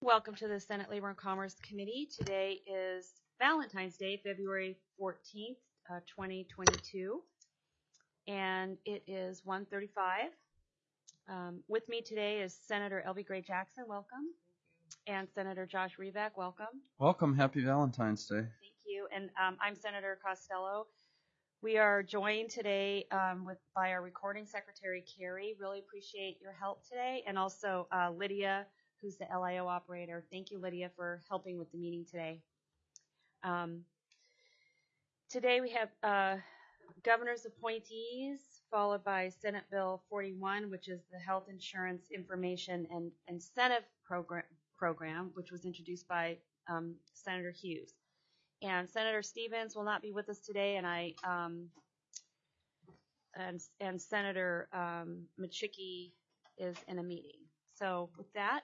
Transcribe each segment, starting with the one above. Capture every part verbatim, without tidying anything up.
Welcome to the Senate Labor and Commerce Committee. Today is Valentine's Day, February fourteenth, uh, twenty twenty-two, and it is one thirty-five. Um, with me today is Senator Elvie Gray Jackson, welcome, and Senator Josh Riebeck, welcome. Welcome, happy Valentine's Day. Thank you, and um, I'm Senator Costello. We are joined today um, with by our recording secretary, Carrie. Really appreciate your help today, and also uh, Lydia, who's the L I O operator. Thank you, Lydia, for helping with the meeting today. Um, today we have uh, governor's appointees, followed by Senate Bill forty-one, which is the Health Insurance Information and Incentive Program, program which was introduced by um, Senator Hughes. And Senator Stevens will not be with us today, and I um, and, and Senator um, Machicki is in a meeting. So with that,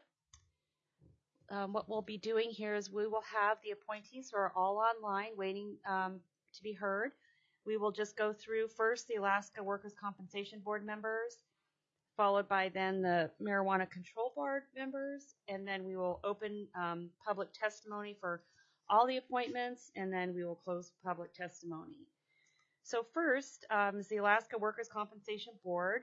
Um, what we'll be doing here is we will have the appointees who are all online waiting um, to be heard. We will just go through first the Alaska Workers' Compensation Board members, followed by then the Marijuana Control Board members, and then we will open um, public testimony for all the appointments, and then we will close public testimony. So first um, is the Alaska Workers' Compensation Board,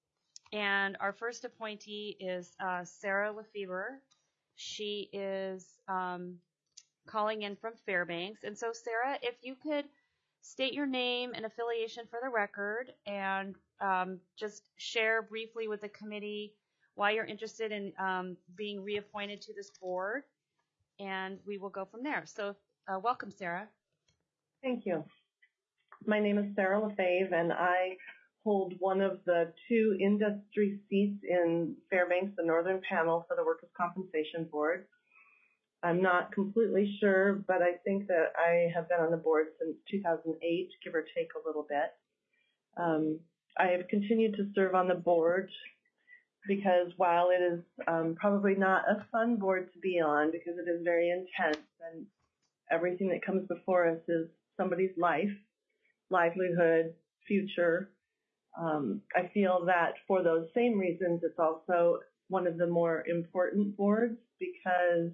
and our first appointee is uh, Sarah Lefebvre. She is um, calling in from Fairbanks. And so, Sarah, if you could state your name and affiliation for the record and um, just share briefly with the committee why you're interested in um, being reappointed to this board, and we will go from there. So uh, welcome, Sarah. Thank you. My name is Sarah Lefebvre, and I hold one of the two industry seats in Fairbanks, the Northern Panel for the Workers' Compensation Board. I'm not completely sure, but I think that I have been on the board since two thousand eight, give or take a little bit. Um, I have continued to serve on the board because while it is um, probably not a fun board to be on because it is very intense and everything that comes before us is somebody's life, livelihood, future, Um, I feel that for those same reasons, it's also one of the more important boards because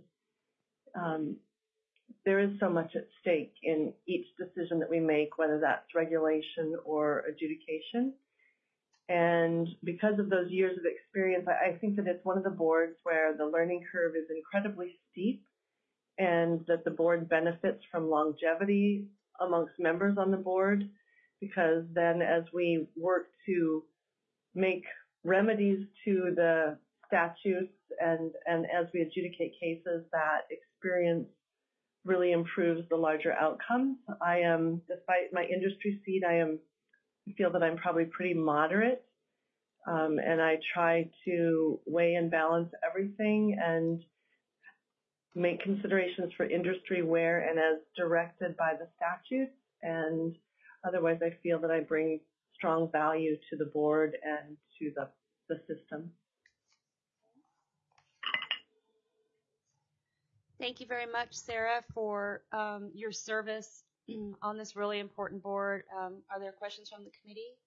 um, there is so much at stake in each decision that we make, whether that's regulation or adjudication. And because of those years of experience, I, I think that it's one of the boards where the learning curve is incredibly steep and that the board benefits from longevity amongst members on the board. Because then as we work to make remedies to the statutes and, and as we adjudicate cases, that experience really improves the larger outcomes. I am, despite my industry seat, I am I feel that I'm probably pretty moderate, um, and I try to weigh and balance everything and make considerations for industry where and as directed by the statutes, and otherwise, I feel that I bring strong value to the board and to the, the system. Thank you very much, Sarah, for um, your service on this really important board. Um, are there questions from the committee?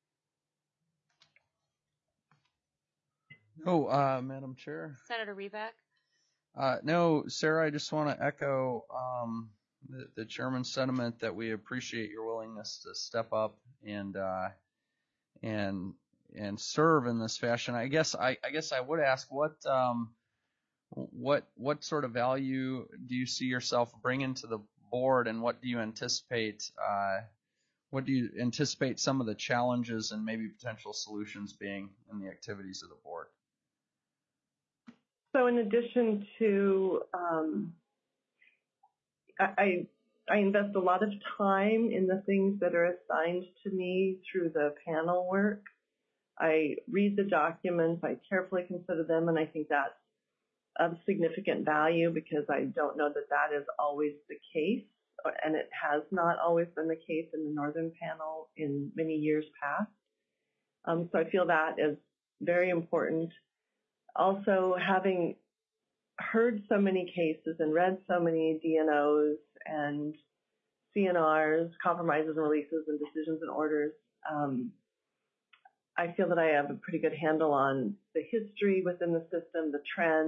No, uh, Madam Chair. Senator Riebeck? Uh, no, Sarah, I just want to echo um, the, the chairman's sentiment that we appreciate your willingness to step up and uh, and and serve in this fashion. I guess I, I guess I would ask what um, what what sort of value do you see yourself bringing to the board, and what do you anticipate? Uh, what do you anticipate some of the challenges and maybe potential solutions being in the activities of the board? So, in addition to um, I, I invest a lot of time in the things that are assigned to me through the panel work. I read the documents, I carefully consider them, and I think that's of significant value because I don't know that that is always the case, and it has not always been the case in the Northern Panel in many years past. Um, so I feel that is very important. Also, having heard so many cases and read so many D N Os and C N Rs, compromises and releases and decisions and orders, um, I feel that I have a pretty good handle on the history within the system, the trends,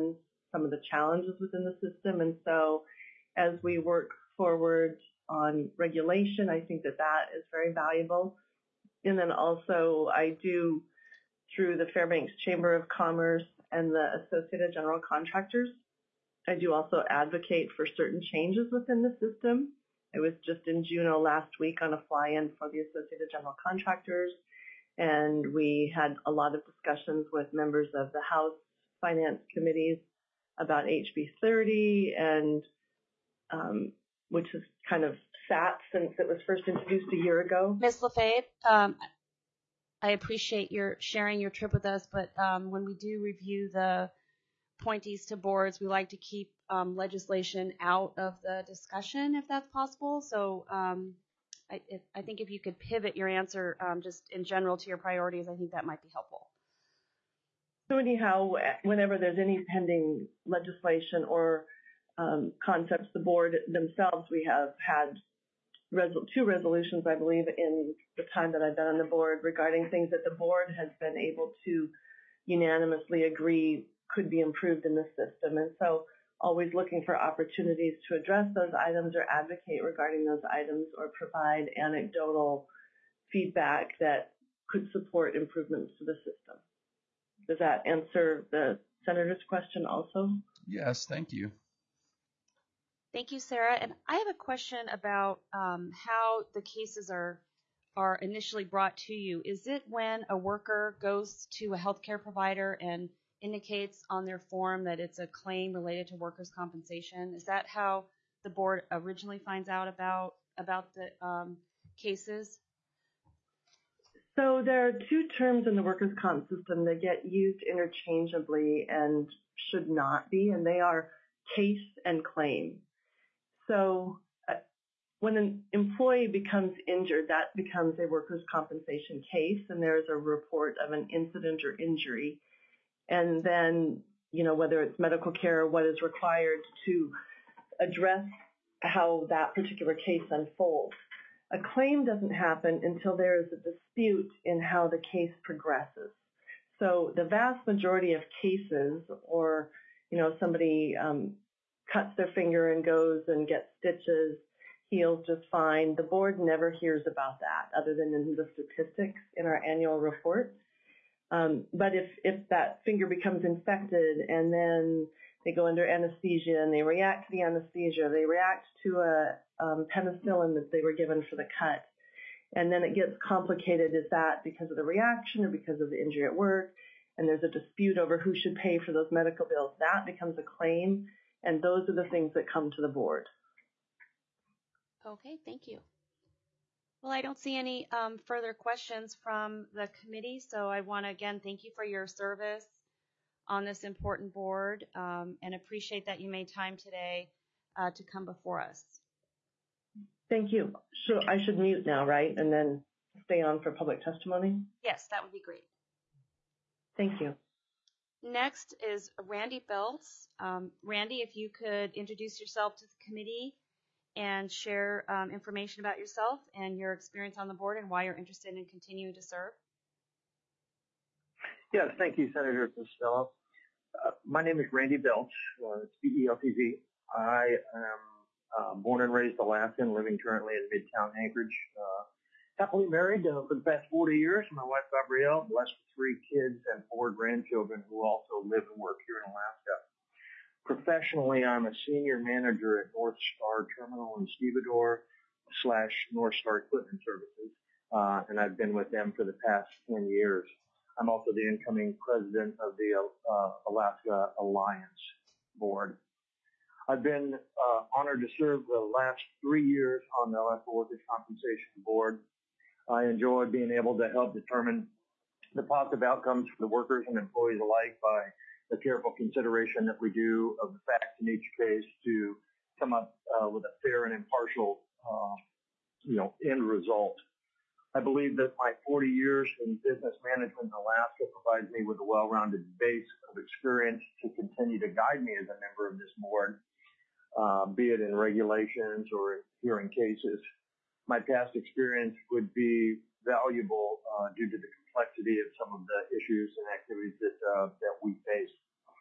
some of the challenges within the system. And so as we work forward on regulation, I think that that is very valuable. And then also I do, through the Fairbanks Chamber of Commerce and the Associated General Contractors, I do also advocate for certain changes within the system. I was just in Juneau last week on a fly-in for the Associated General Contractors, and we had a lot of discussions with members of the House Finance Committees about H B thirty, and um, which has kind of sat since it was first introduced a year ago. Miz LaFave, um, I appreciate your sharing your trip with us, but um, when we do review the appointees to boards, we like to keep um, legislation out of the discussion if that's possible. So um, I, if, I think if you could pivot your answer um, just in general to your priorities, I think that might be helpful. So anyhow, whenever there's any pending legislation or um, concepts, the board themselves, we have had resol- two resolutions, I believe, in the time that I've been on the board regarding things that the board has been able to unanimously agree could be improved in the system. And so always looking for opportunities to address those items or advocate regarding those items or provide anecdotal feedback that could support improvements to the system. Does that answer the Senator's question also? Yes, thank you. Thank you, Sarah. And I have a question about um, how the cases are are initially brought to you. Is it when a worker goes to a healthcare provider and indicates on their form that it's a claim related to workers' compensation? Is that how the board originally finds out about about the um, cases? So there are two terms in the workers' comp system that get used interchangeably and should not be, and they are case and claim. So uh, when an employee becomes injured, that becomes a workers' compensation case, and there's a report of an incident or injury. And then, you know, whether it's medical care or what is required to address how that particular case unfolds. A claim doesn't happen until there is a dispute in how the case progresses. So the vast majority of cases, or, you know, somebody um, cuts their finger and goes and gets stitches, heals just fine, the board never hears about that other than in the statistics in our annual report. Um, but if, if that finger becomes infected and then they go under anesthesia and they react to the anesthesia, they react to a um, penicillin that they were given for the cut, and then it gets complicated. Is that because of the reaction or because of the injury at work? And there's a dispute over who should pay for those medical bills. That becomes a claim, and those are the things that come to the board. Okay, thank you. Well, I don't see any um, further questions from the committee, so I want to again thank you for your service on this important board um, and appreciate that you made time today uh, to come before us. Thank you. So I should mute now, right? And then stay on for public testimony? Yes, that would be great. Thank you. Next is Randy Belts. Um, Randy, if you could introduce yourself to the committee and share um, information about yourself and your experience on the board and why you're interested in continuing to serve. Yes, thank you, Senator Costello. Uh, my name is Randy Belts, uh, it's B E L T Z. I am uh, born and raised Alaskan, living currently in Midtown Anchorage. Uh, happily married uh, for the past forty years. My wife, Gabrielle, blessed with three kids and four grandchildren who also live and work here in Alaska. Professionally, I'm a senior manager at North Star Terminal in Stevedore slash North Star Equipment Services, uh, and I've been with them for the past ten years. I'm also the incoming president of the uh, Alaska Alliance Board. I've been uh, honored to serve the last three years on the Alaska Workers' Compensation Board. I enjoy being able to help determine the positive outcomes for the workers and employees alike by the careful consideration that we do of the facts in each case to come up uh, with a fair and impartial, uh, you know, end result. I believe that my forty years in business management in Alaska provides me with a well-rounded base of experience to continue to guide me as a member of this board, uh, be it in regulations or hearing cases. My past experience would be valuable uh, due to the complexity of some of the issues and activities that uh, that we face.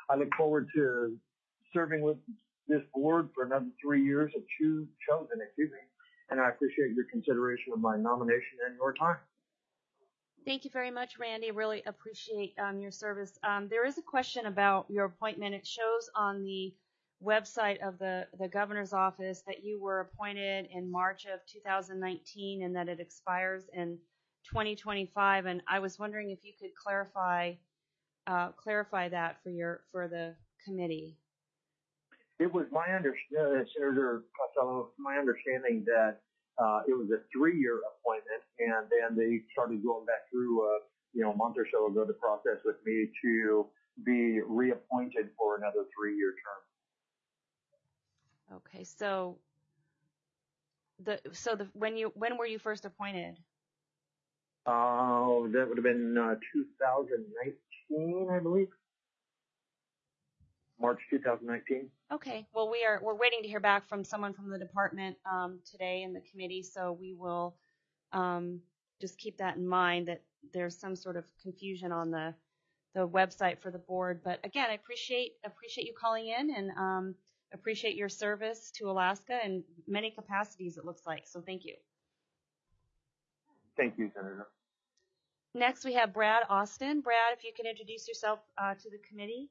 I look forward to serving with this board for another three years if choo- chosen, excuse me, and I appreciate your consideration of my nomination and your time. Thank you very much, Randy. Really appreciate um, your service. Um, there is a question about your appointment. It shows on the website of the, the governor's office that you were appointed in March of two thousand nineteen and that it expires in twenty twenty-five. And I was wondering if you could clarify uh, clarify that for your for the committee. It was my understanding, uh, Senator Costello, my understanding that uh, it was a three-year appointment, and then they started going back through, uh, you know, a month or so ago, the process with me to be reappointed for another three-year term. Okay, so the so the when you when were you first appointed? Uh, that would have been uh, two thousand nineteen, I believe. March two thousand nineteen. Okay. Well, we are we're waiting to hear back from someone from the department um, today in the committee, so we will um, just keep that in mind that there's some sort of confusion on the the website for the board. But again, I appreciate appreciate you calling in and um, appreciate your service to Alaska in many capacities, it looks like. So thank you. Thank you, Senator. Next, we have Brad Austin. Brad, if you can introduce yourself uh, to the committee.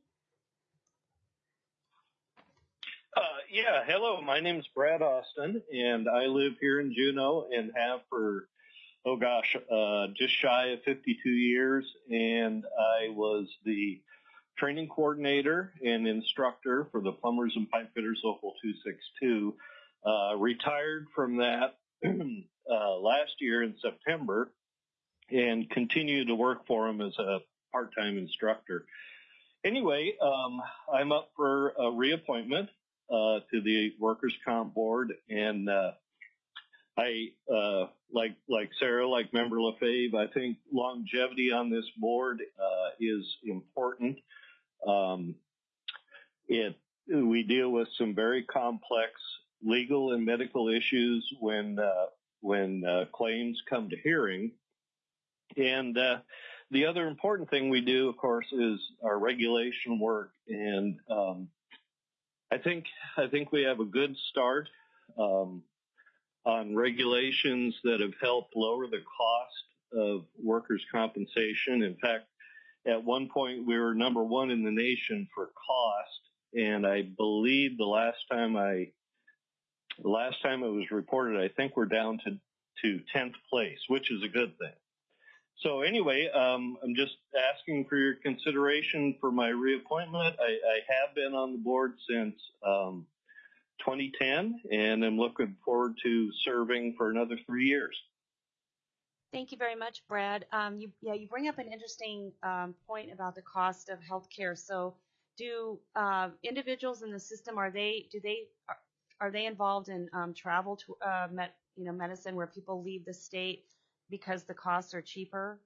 Uh, yeah, hello, my name's Brad Austin, and I live here in Juneau and have for, oh gosh, uh, just shy of fifty-two years, and I was the training coordinator and instructor for the Plumbers and Pipe Fitters Local two sixty-two. Uh, retired from that uh, last year in September and continue to work for them as a part-time instructor. Anyway, um, I'm up for a reappointment uh, to the Workers' Comp Board, and uh, I, uh, like like Sarah, like Member LaFave, I think longevity on this board uh, is important. Um, it we deal with some very complex legal and medical issues when uh, when uh, claims come to hearing, and uh, the other important thing we do, of course, is our regulation work, and um, I think I think we have a good start um, on regulations that have helped lower the cost of workers' compensation. In fact, at one point we were number one in the nation for cost, and I believe the last time I the last time it was reported, I think we're down to to tenth place, which is a good thing. So anyway, um, I'm just asking for your consideration for my reappointment. I, I have been on the board since um, twenty ten, and I'm looking forward to serving for another three years. Thank you very much, Brad. Um, you, yeah, you bring up an interesting um, point about the cost of healthcare. So, do uh, individuals in the system are they do they are, are they involved in um, travel to uh, med, you know medicine where people leave the state because the costs are cheaper?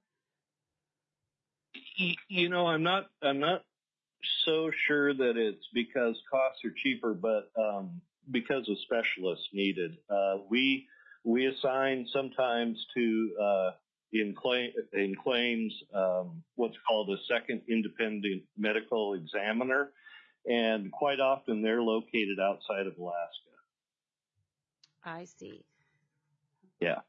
You know, I'm not I'm not so sure that it's because costs are cheaper, but um, because of specialists needed. Uh, we we assign sometimes to uh, in claim in claims um, what's called a second independent medical examiner, and quite often they're located outside of Alaska. I see. Yeah.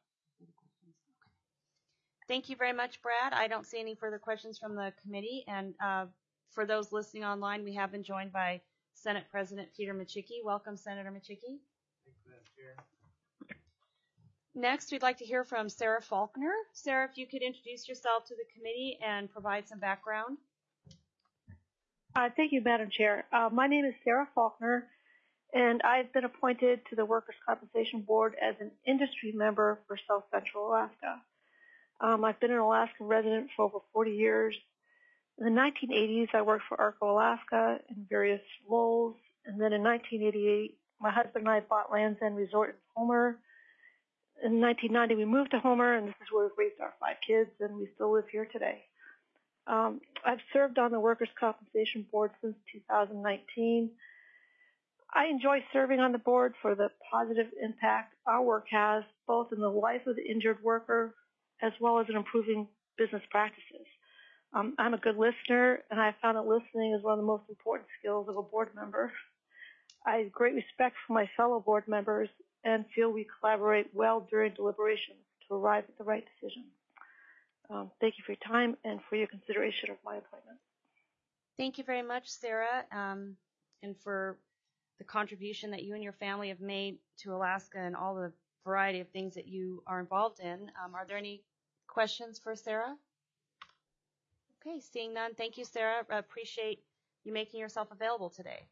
Thank you very much, Brad. I don't see any further questions from the committee. And uh, for those listening online, we have been joined by Senate President Peter Micciche. Welcome, Senator Micciche. Thank you, Madam Chair. Next, we'd like to hear from Sarah Faulkner. Sarah, if you could introduce yourself to the committee and provide some background. Uh, thank you, Madam Chair. Uh, my name is Sarah Faulkner, and I've been appointed to the Workers' Compensation Board as an industry member for South Central Alaska. Um, I've been an Alaskan resident for over forty years. In the nineteen eighties, I worked for ARCO Alaska in various roles, and then in nineteen eighty-eight, my husband and I bought Land's End Resort in Homer. In nineteen ninety, we moved to Homer, and this is where we've raised our five kids, and we still live here today. Um, I've served on the Workers' Compensation Board since two thousand nineteen. I enjoy serving on the board for the positive impact our work has, both in the life of the injured worker as well as in improving business practices. Um, I'm a good listener, and I found that listening is one of the most important skills of a board member. I have great respect for my fellow board members and feel we collaborate well during deliberations to arrive at the right decision. Um, thank you for your time and for your consideration of my appointment. Thank you very much, Sarah, um, and for the contribution that you and your family have made to Alaska and all the variety of things that you are involved in. Um, are there any questions for Sarah? Okay, seeing none. Thank you, Sarah. I appreciate you making yourself available today.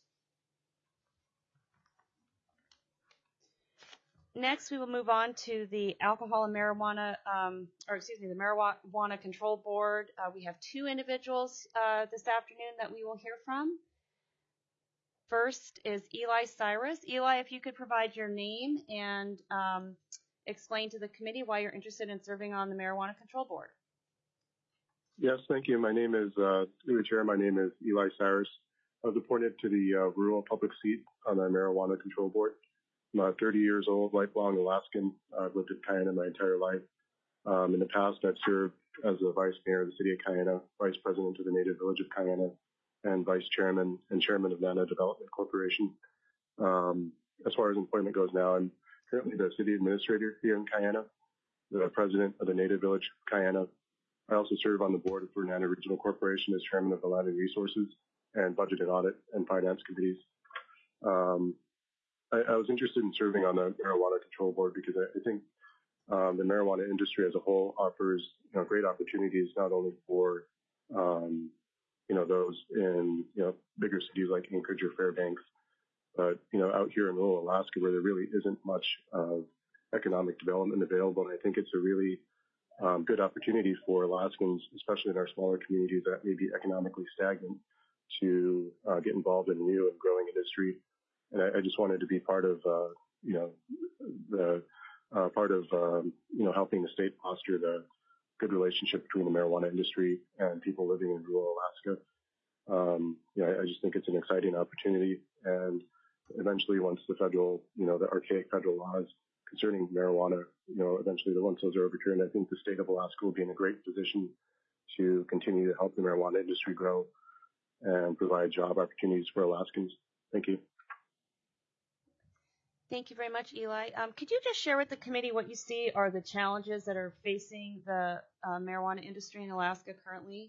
Next, we will move on to the Alcohol and Marijuana, um, or excuse me, the Marijuana Control Board. Uh, we have two individuals uh, this afternoon that we will hear from. First is Eli Cyrus. Eli, if you could provide your name and um, explain to the committee why you're interested in serving on the Marijuana Control Board. Yes, thank you. My name is, uh, through the chair, my name is Eli Cyrus. I was appointed to the uh, rural public seat on the Marijuana Control Board. I'm uh, thirty years old, lifelong Alaskan. I've lived in Kayena my entire life. Um, in the past, I've served as a vice mayor of the city of Kayena, vice president of the native village of Kayena, and vice chairman and chairman of Nana Development Corporation. Um, as far as employment goes now, I'm currently the city administrator here in Kayena, the president of the native village of Kayena. I also serve on the board for Nana Regional Corporation as chairman of the Land and Resources and Budget and Audit and Finance committees. Um, I, I was interested in serving on the Marijuana Control Board because I, I think um, the marijuana industry as a whole offers you know, great opportunities not only for um, you know those in you know bigger cities like Anchorage or Fairbanks, but you know out here in rural Alaska where there really isn't much of economic development available, and I think it's a really um, good opportunity for Alaskans, especially in our smaller communities that may be economically stagnant, to uh, get involved in new and growing industry. And I, I just wanted to be part of, uh, you know, the uh, part of, um, you know, helping the state foster the good relationship between the marijuana industry and people living in rural Alaska. Um, you know, I, I just think it's an exciting opportunity. And eventually, once the federal, you know, the archaic federal laws concerning marijuana, you know, eventually once those are overturned, I think the state of Alaska will be in a great position to continue to help the marijuana industry grow and provide job opportunities for Alaskans. Thank you. Thank you very much, Eli. Um, could you just share with the committee what you see are the challenges that are facing the uh, marijuana industry in Alaska currently?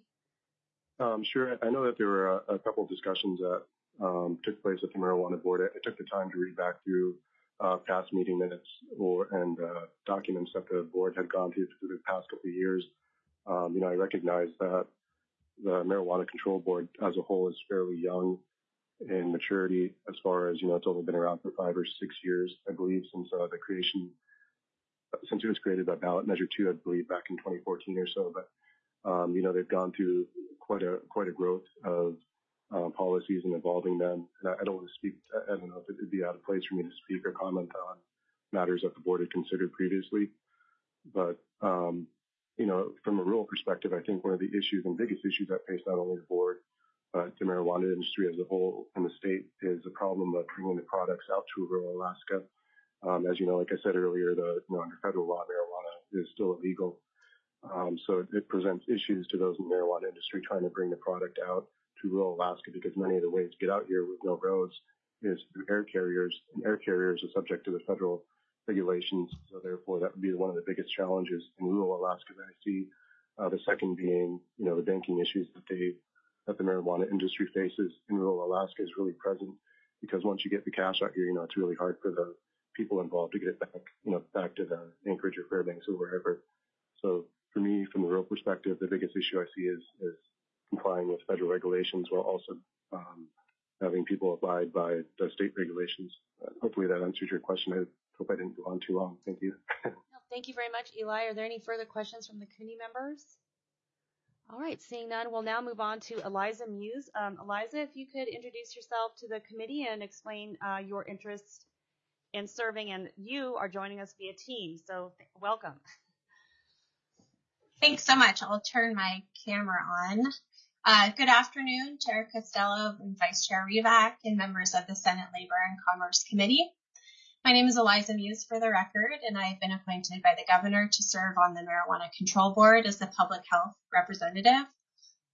Um, sure. I know that there were a, a couple of discussions that um, took place at the Marijuana Board. I, I took the time to read back through uh, past meeting minutes or and uh, documents that the board had gone through through the past couple of years. Um, you know, I recognize that the Marijuana Control Board as a whole is fairly young in maturity as far as, you know, it's only been around for five or six years, I believe, since uh, the creation, since it was created by ballot measure two, I believe, back in twenty fourteen or so. But, um, you know, they've gone through quite a, quite a growth of uh, policies and evolving them. And I, I don't want to speak, I don't know if it would be out of place for me to speak or comment on matters that the board had considered previously. But, um, you know, from a rural perspective, I think one of the issues and biggest issues that face not only the board, but the marijuana industry as a whole in the state is the problem of bringing the products out to rural Alaska. Um, as you know, like I said earlier, the, you know, under federal law, marijuana is still illegal. Um, so it, it presents issues to those in the marijuana industry trying to bring the product out to rural Alaska because many of the ways to get out here with no roads is through air carriers, and air carriers are subject to the federal regulations. So therefore, that would be one of the biggest challenges in rural Alaska that I see. Uh, the second being, you know, the banking issues that they that the marijuana industry faces in rural Alaska is really present because once you get the cash out here, you know, it's really hard for the people involved to get it back, you know, back to the Anchorage or Fairbanks or wherever. So for me, from the rural perspective, the biggest issue I see is, is complying with federal regulations while also um, having people abide by the state regulations. Uh, hopefully that answers your question. I hope I didn't go on too long. Thank you. No, thank you very much, Eli. Are there any further questions from the committee members? All right, seeing none, we'll now move on to Eliza Muse. Um, Eliza, if you could introduce yourself to the committee and explain uh, your interest in serving, and you are joining us via Teams, so th- welcome. Thanks so much. I'll turn my camera on. Uh, good afternoon, Chair Costello and Vice Chair Rivak and members of the Senate Labor and Commerce Committee. My name is Eliza Muse for the record, and I have been appointed by the governor to serve on the Marijuana Control Board as the public health representative.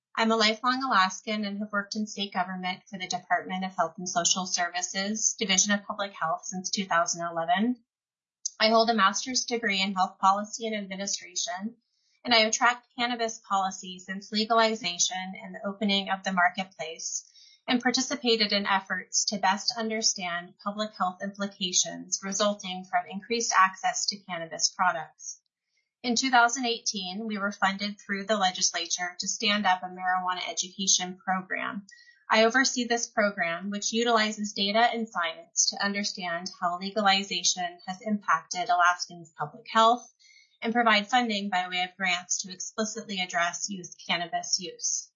I'm a lifelong Alaskan and have worked in state government for the Department of Health and Social Services, Division of Public Health since two thousand eleven. I hold a master's degree in health policy and administration, and I have tracked cannabis policy since legalization and the opening of the marketplace, and participated in efforts to best understand public health implications resulting from increased access to cannabis products. In two thousand eighteen, we were funded through the legislature to stand up a marijuana education program. I oversee this program, which utilizes data and science to understand how legalization has impacted Alaskans' public health and provide funding by way of grants to explicitly address youth cannabis use.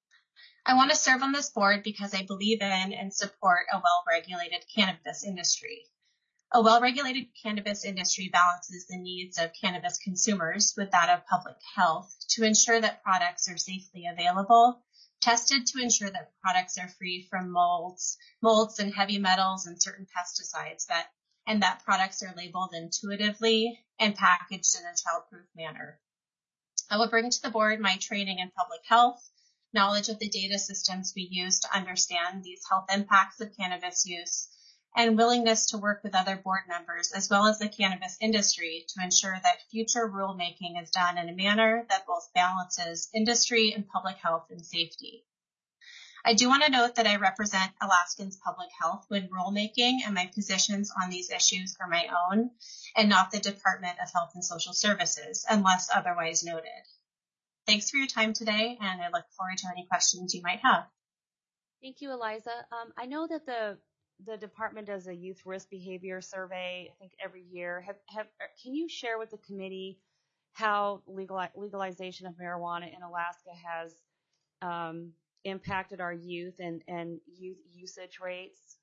I want to serve on this board because I believe in and support a well-regulated cannabis industry. A well-regulated cannabis industry balances the needs of cannabis consumers with that of public health to ensure that products are safely available, tested to ensure that products are free from molds, molds and heavy metals and certain pesticides, that and that products are labeled intuitively and packaged in a child-proof manner. I will bring to the board my training in public health, knowledge of the data systems we use to understand these health impacts of cannabis use, and willingness to work with other board members as well as the cannabis industry to ensure that future rulemaking is done in a manner that both balances industry and public health and safety. I do want to note that I represent Alaskans Public Health when rulemaking, and my positions on these issues are my own and not the Department of Health and Social Services, unless otherwise noted. Thanks for your time today, and I look forward to any questions you might have. Thank you, Eliza. Um, I know that the the department does a youth risk behavior survey, I think every year. Have, have, can you share with the committee how legal, legalization of marijuana in Alaska has um, impacted our youth and, and youth usage rates?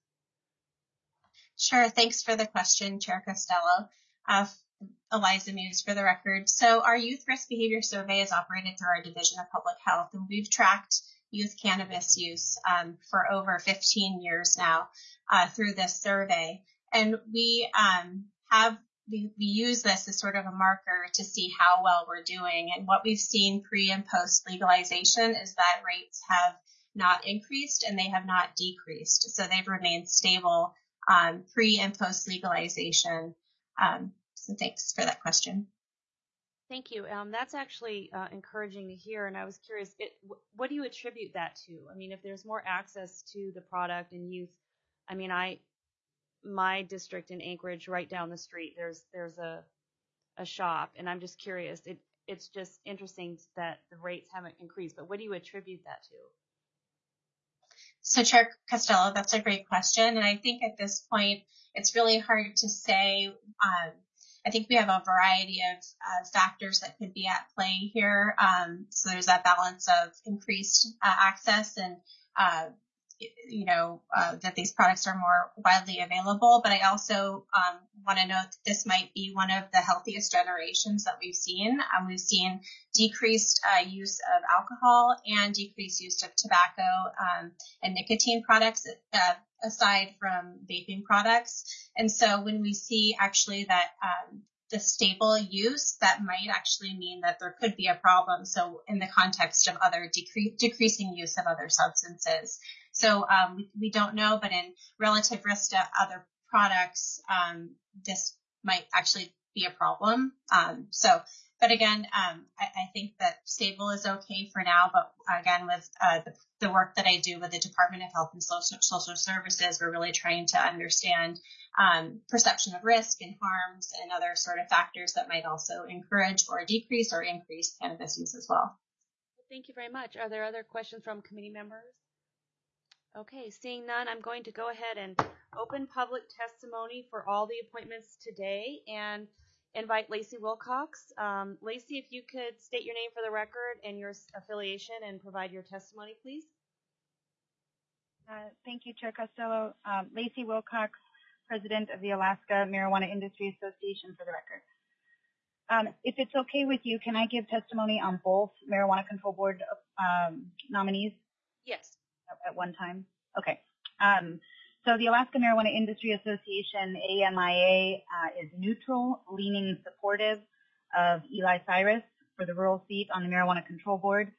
Sure. Thanks for the question, Chair Costello. Uh, Eliza Muse for the record. So our youth risk behavior survey is operated through our Division of Public Health, and we've tracked youth cannabis use um, for over fifteen years now uh, through this survey. And we um, have we, we use this as sort of a marker to see how well we're doing. And what we've seen pre and post legalization is that rates have not increased and they have not decreased. So they've remained stable um, pre and post legalization. Um, so thanks for that question. Thank you. Um, that's actually uh, encouraging to hear, and I was curious, it, w- what do you attribute that to? I mean, if there's more access to the product and youth, I mean, I, my district in Anchorage, right down the street, there's there's a a shop, and I'm just curious. It it's just interesting that the rates haven't increased, but what do you attribute that to? So, Chair Costello, that's a great question, and I think at this point it's really hard to say. Um, I think we have a variety of uh, factors that could be at play here. Um, so there's that balance of increased uh, access and, uh, you know, uh, that these products are more widely available. But I also um, want to note that this might be one of the healthiest generations that we've seen. Um, we've seen decreased uh, use of alcohol and decreased use of tobacco um, and nicotine products, uh, aside from vaping products. And so when we see actually that um, the stable use, that might actually mean that there could be a problem. So in the context of other decre- decreasing use of other substances. So um, we, we don't know, but in relative risk to other products, um, this might actually be a problem. Um, so, but again, um, I, I think that stable is okay for now. But again, with uh, the, the work that I do with the Department of Health and Social, Social Services, we're really trying to understand um, perception of risk and harms and other sort of factors that might also encourage or decrease or increase cannabis use as well. Thank you very much. Are there other questions from committee members? Okay, seeing none, I'm going to go ahead and open public testimony for all the appointments today and invite Lacey Wilcox. Um, Lacey, if you could state your name for the record and your affiliation and provide your testimony, please. Uh, thank you, Chair Costello. Um, Lacey Wilcox, President of the Alaska Marijuana Industry Association, for the record. Um, if it's okay with you, can I give testimony on both Marijuana Control Board um, nominees? Yes. At one time? Okay. Um, so the Alaska Marijuana Industry Association, A M I A, uh, is neutral, leaning supportive of Eli Cyrus for the rural seat on the Marijuana Control Board.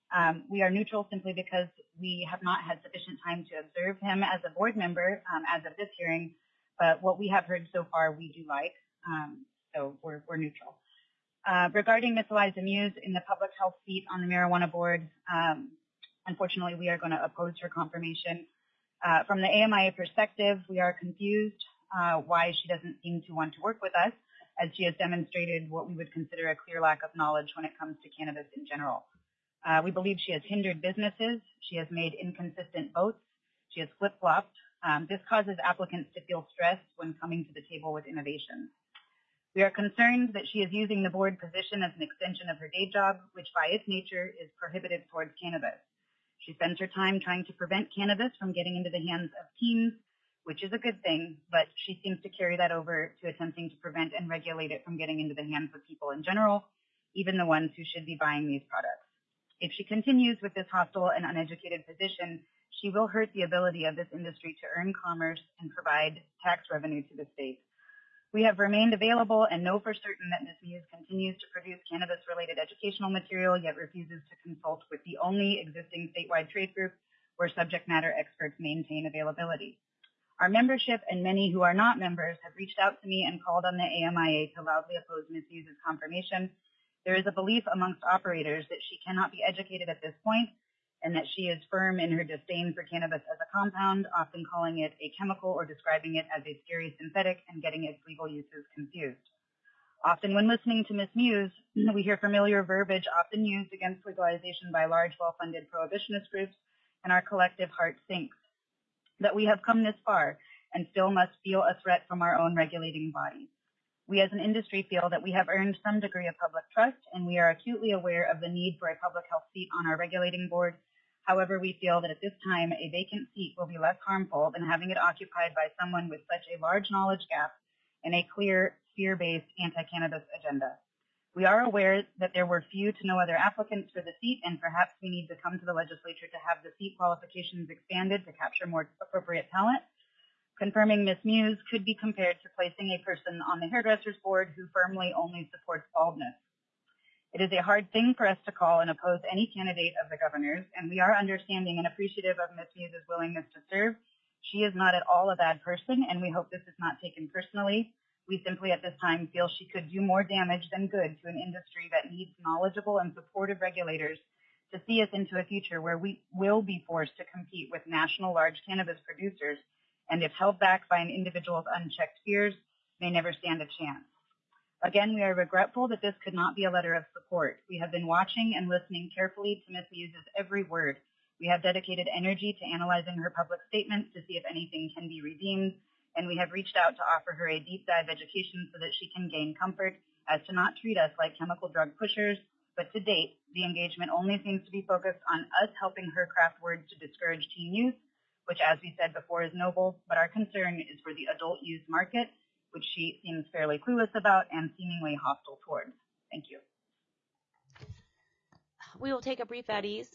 Um, we are neutral simply because we have not had sufficient time to observe him as a board member um, as of this hearing, but what we have heard so far we do like, um, so we're, we're neutral. Uh, regarding Miz Eliza Muse in the public health seat on the marijuana board, um, unfortunately we are going to oppose her confirmation. Uh, from the A M I A perspective, we are confused uh, why she doesn't seem to want to work with us, as she has demonstrated what we would consider a clear lack of knowledge when it comes to cannabis in general. Uh, we believe she has hindered businesses. She has made inconsistent votes. She has flip-flopped. Um, this causes applicants to feel stressed when coming to the table with innovations. We are concerned that she is using the board position as an extension of her day job, which by its nature is prohibitive towards cannabis. She spends her time trying to prevent cannabis from getting into the hands of teens, which is a good thing, but she seems to carry that over to attempting to prevent and regulate it from getting into the hands of people in general, even the ones who should be buying these products. If she continues with this hostile and uneducated position, she will hurt the ability of this industry to earn commerce and provide tax revenue to the state. We have remained available and know for certain that Miz Muse continues to produce cannabis-related educational material, yet refuses to consult with the only existing statewide trade group where subject matter experts maintain availability. Our membership and many who are not members have reached out to me and called on the A M I A to loudly oppose Miz Muse's confirmation. There is a belief amongst operators that she cannot be educated at this point, and that she is firm in her disdain for cannabis as a compound, often calling it a chemical or describing it as a scary synthetic and getting its legal uses confused. Often when listening to Miz Muse, we hear familiar verbiage often used against legalization by large, well-funded prohibitionist groups, and our collective heart sinks. That we have come this far and still must feel a threat from our own regulating bodies. We as an industry feel that we have earned some degree of public trust, and we are acutely aware of the need for a public health seat on our regulating board. However, we feel that at this time, a vacant seat will be less harmful than having it occupied by someone with such a large knowledge gap and a clear, fear-based anti-cannabis agenda. We are aware that there were few to no other applicants for the seat, and perhaps we need to come to the legislature to have the seat qualifications expanded to capture more appropriate talent. Confirming Miz Muse could be compared to placing a person on the hairdresser's board who firmly only supports baldness. It is a hard thing for us to call and oppose any candidate of the governor's, and we are understanding and appreciative of Miz Muse's willingness to serve. She is not at all a bad person, and we hope this is not taken personally. We simply at this time feel she could do more damage than good to an industry that needs knowledgeable and supportive regulators to see us into a future where we will be forced to compete with national large cannabis producers, and if held back by an individual's unchecked fears, may never stand a chance. Again, we are regretful that this could not be a letter of support. We have been watching and listening carefully to Miz Muse's every word. We have dedicated energy to analyzing her public statements to see if anything can be redeemed, and we have reached out to offer her a deep dive education so that she can gain comfort as to not treat us like chemical drug pushers. But to date, the engagement only seems to be focused on us helping her craft words to discourage teen youth, which, as we said before, is noble, but our concern is for the adult use market, which she seems fairly clueless about and seemingly hostile towards. Thank you. We will take a brief at ease.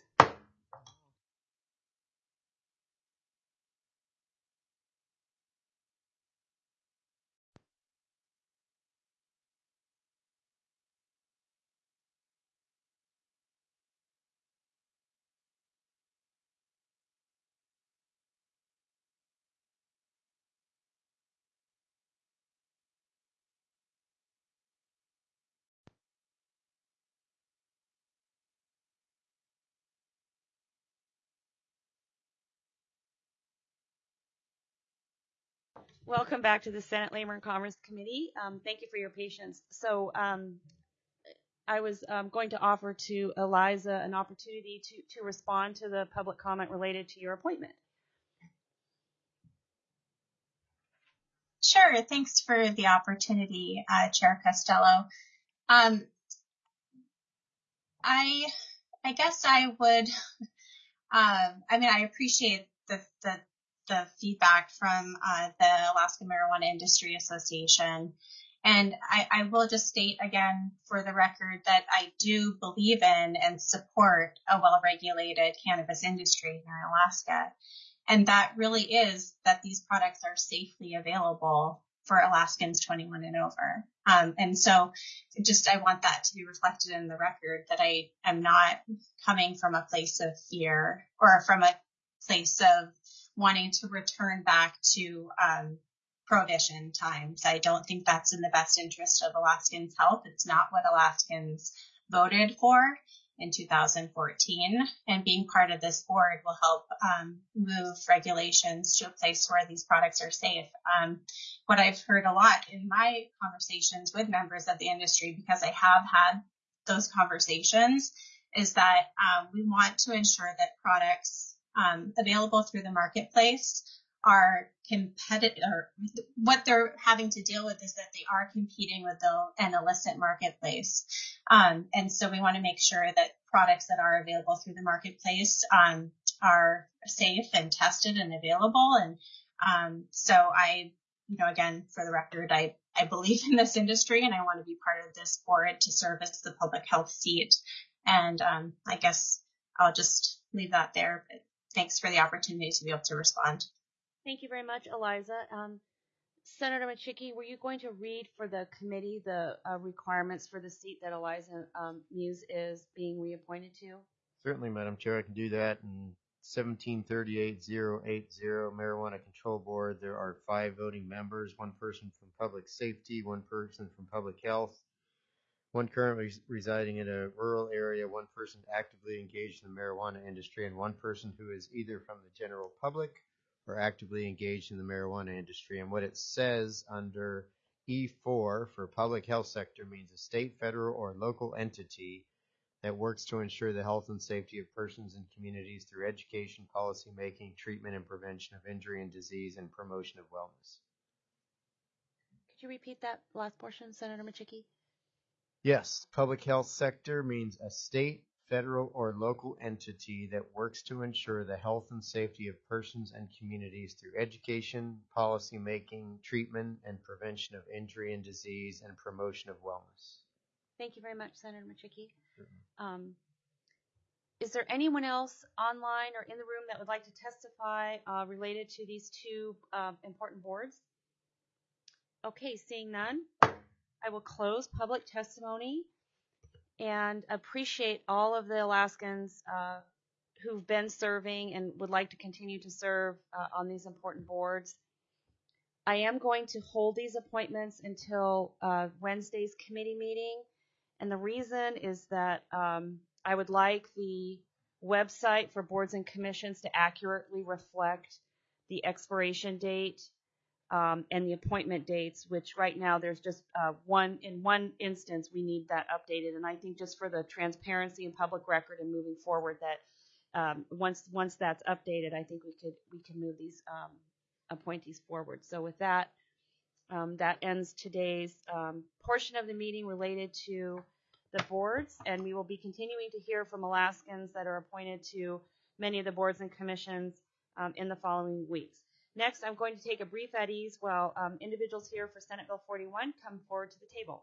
Welcome back to the Senate Labor and Commerce Committee. Um, thank you for your patience. So um, I was um, going to offer to Eliza an opportunity to, to respond to the public comment related to your appointment. Sure. Thanks for the opportunity, uh, Chair Costello. Um, I I guess I would. Um, I mean, I appreciate the the, the feedback from uh, the Alaska Marijuana Industry Association, and I, I will just state again for the record that I do believe in and support a well-regulated cannabis industry here in Alaska. And that really is that these products are safely available for Alaskans twenty-one and over. Um, and so just I want that to be reflected in the record, that I am not coming from a place of fear or from a place of wanting to return back to um, prohibition times. I don't think that's in the best interest of Alaskans' health. It's not what Alaskans voted for in two thousand fourteen, and being part of this board will help um, move regulations to a place where these products are safe. Um, what I've heard a lot in my conversations with members of the industry, because I have had those conversations, is that um, we want to ensure that products um, available through the marketplace are competitive, or what they're having to deal with is that they are competing with the, an illicit marketplace. Um, and so we want to make sure that products that are available through the marketplace um, are safe and tested and available. And um, so I, you know, again, for the record, I, I believe in this industry and I want to be part of this board to serve as the public health seat. And um, I guess I'll just leave that there. But thanks for the opportunity to be able to respond. Thank you very much, Eliza. Um, Senator Machicki, were you going to read for the committee the uh, requirements for the seat that Eliza um, Muse is being reappointed to? Certainly, Madam Chair, I can do that. In seventeen thirty-eight oh eighty Marijuana Control Board, there are five voting members, one person from public safety, one person from public health, one currently residing in a rural area, one person actively engaged in the marijuana industry, and one person who is either from the general public or actively engaged in the marijuana industry. And what it says under E four for public health sector means a state, federal, or local entity that works to ensure the health and safety of persons and communities through education, policy making, treatment and prevention of injury and disease, and promotion of wellness. Could you repeat that last portion, Senator Machicki? Yes, public health sector means a state, federal, or local entity that works to ensure the health and safety of persons and communities through education, policy making, treatment and prevention of injury and disease, and promotion of wellness. Thank you very much, Senator Machicki. Um, is there anyone else online or in the room that would like to testify uh, related to these two uh, important boards? Okay, seeing none, I will close public testimony and appreciate all of the Alaskans uh, who've been serving and would like to continue to serve uh, on these important boards. I am going to hold these appointments until uh, Wednesday's committee meeting, and the reason is that um, I would like the website for boards and commissions to accurately reflect the expiration date um, and the appointment dates, which right now there's just uh, one, in one instance we need that updated, and I think just for the transparency and public record and moving forward that um, once once that's updated, I think we could we can move these um, appointees forward. So with that, um, that ends today's um, portion of the meeting related to the boards, and we will be continuing to hear from Alaskans that are appointed to many of the boards and commissions um, in the following weeks. Next, I'm going to take a brief at ease while um, individuals here for Senate Bill forty-one come forward to the table.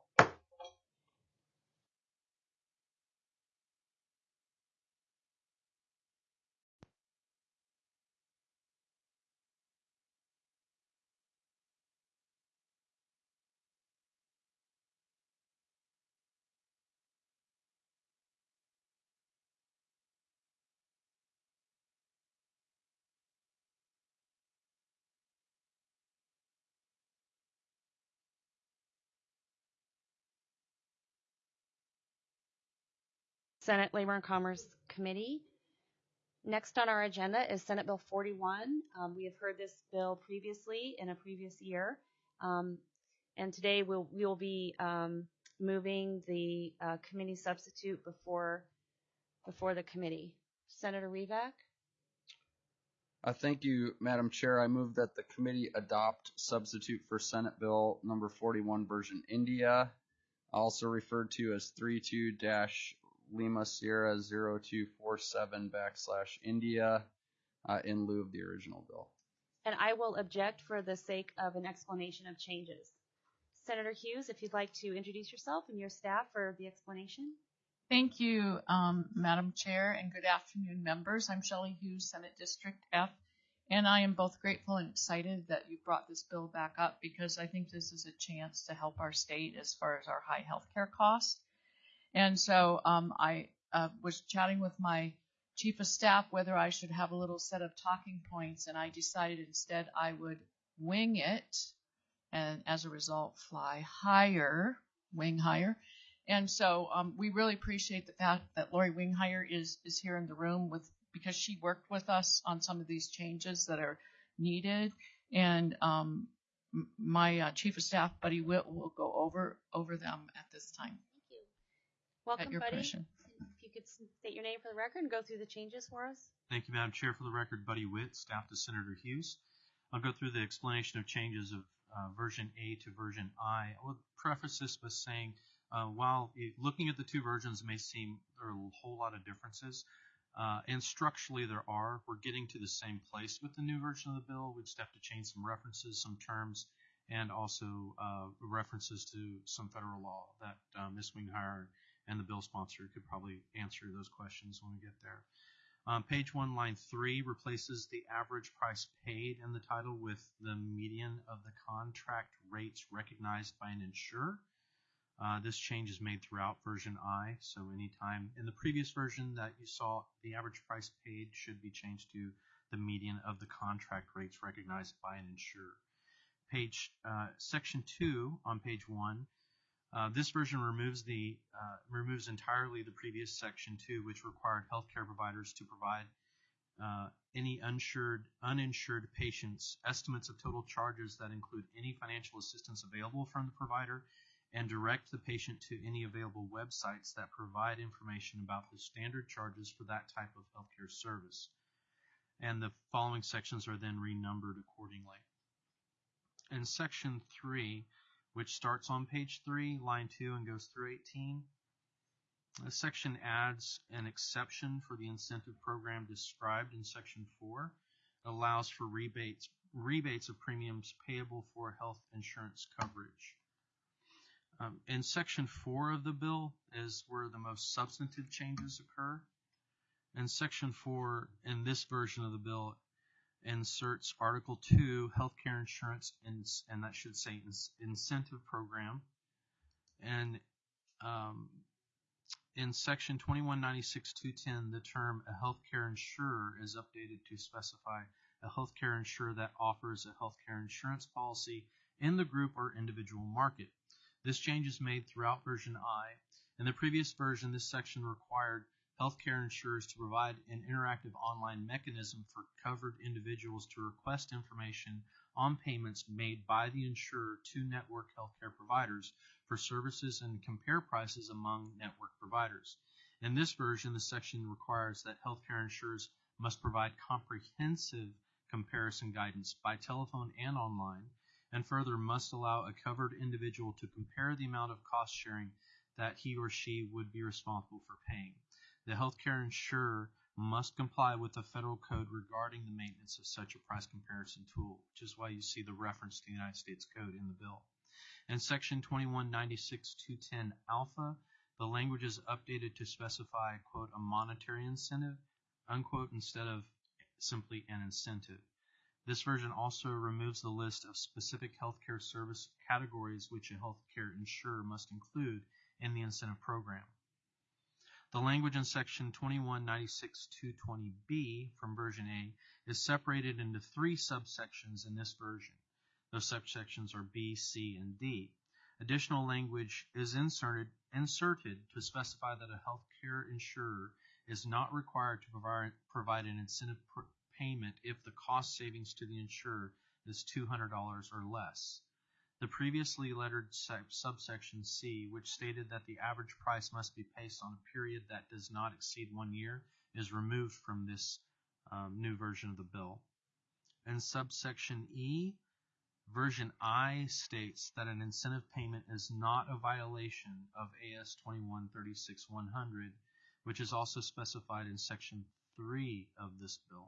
Senate Labor and Commerce Committee. Next on our agenda is Senate Bill forty-one. Um, we have heard this bill previously in a previous year, um, and today we'll we'll be um, moving the uh, committee substitute before before the committee. Senator Rivak. Uh, thank you, Madam Chair. I move that the committee adopt substitute for Senate Bill number forty-one, version India, also referred to as thirty-two dash Lima Sierra zero two four seven backslash India, uh, in lieu of the original bill. And I will object for the sake of an explanation of changes. Senator Hughes, if you'd like to introduce yourself and your staff for the explanation. Thank you, um, Madam Chair, and good afternoon, members. I'm Shelley Hughes, Senate District F, And I am both grateful and excited that you brought this bill back up, because I think this is a chance to help our state as far as our high healthcare costs. And so um, I uh, was chatting with my chief of staff whether I should have a little set of talking points, and I decided instead I would wing it, and as a result fly higher, wing higher. And so um, we really appreciate the fact that Lori Winghire is is here in the room with because she worked with us on some of these changes that are needed. And um, m- my uh, chief of staff, Buddy Witt, will go over over them at this time. Thank you. Welcome, At your Buddy. permission. If you could state your name for the record and go through the changes for us. Thank you, Madam Chair. For the record, Buddy Witt, staff to Senator Hughes. I'll go through the explanation of changes of uh, version A to version I. I will preface this by saying, uh, while it, looking at the two versions may seem there are a whole lot of differences, uh, and structurally there are, we're getting to the same place with the new version of the bill. We just have to change some references, some terms, and also uh, references to some federal law that uh, Miz Winghire and the bill sponsor could probably answer those questions when we get there. Um, page one, line three replaces the average price paid in the title with the median of the contract rates recognized by an insurer. Uh, this change is made throughout version I, so anytime in the previous version that you saw, the average price paid should be changed to the median of the contract rates recognized by an insurer. Page uh, section two on page one. Uh, this version removes the uh, removes entirely the previous section two, which required healthcare providers to provide uh, any uninsured uninsured patients estimates of total charges that include any financial assistance available from the provider, and direct the patient to any available websites that provide information about the standard charges for that type of healthcare service. And the following sections are then renumbered accordingly. In section three, which starts on page three, line two, and goes through eighteen. The section adds an exception for the incentive program described in section four. It allows for rebates, rebates of premiums payable for health insurance coverage. Um, in section four of the bill is where the most substantive changes occur. In section four, in this version of the bill, inserts Article two, Healthcare Insurance, and, and that should say Incentive Program. And um, in Section twenty-one ninety-six two ten, the term a healthcare insurer is updated to specify a healthcare insurer that offers a healthcare insurance policy in the group or individual market. This change is made throughout version I. In the previous version, this section required healthcare insurers to provide an interactive online mechanism for covered individuals to request information on payments made by the insurer to network healthcare providers for services and compare prices among network providers. In this version, the section requires that healthcare insurers must provide comprehensive comparison guidance by telephone and online, and further must allow a covered individual to compare the amount of cost sharing that he or she would be responsible for paying. The healthcare insurer must comply with the federal code regarding the maintenance of such a price comparison tool, which is why you see the reference to the United States Code in the bill. In Section twenty-one ninety-six two ten alpha, the language is updated to specify, quote, a monetary incentive, unquote, instead of simply an incentive. This version also removes the list of specific healthcare service categories which a healthcare insurer must include in the incentive program. The language in Section twenty-one ninety-six two twenty B from version A is separated into three subsections in this version. Those subsections are B, C, and D. Additional language is inserted, inserted to specify that a healthcare insurer is not required to provide, provide an incentive pr- payment if the cost savings to the insurer is two hundred dollars or less. The previously lettered subsection C, which stated that the average price must be based on a period that does not exceed one year, is removed from this um, new version of the bill. In subsection E, version I states that an incentive payment is not a violation of A S twenty-one thirty-six one hundred, which is also specified in section three of this bill.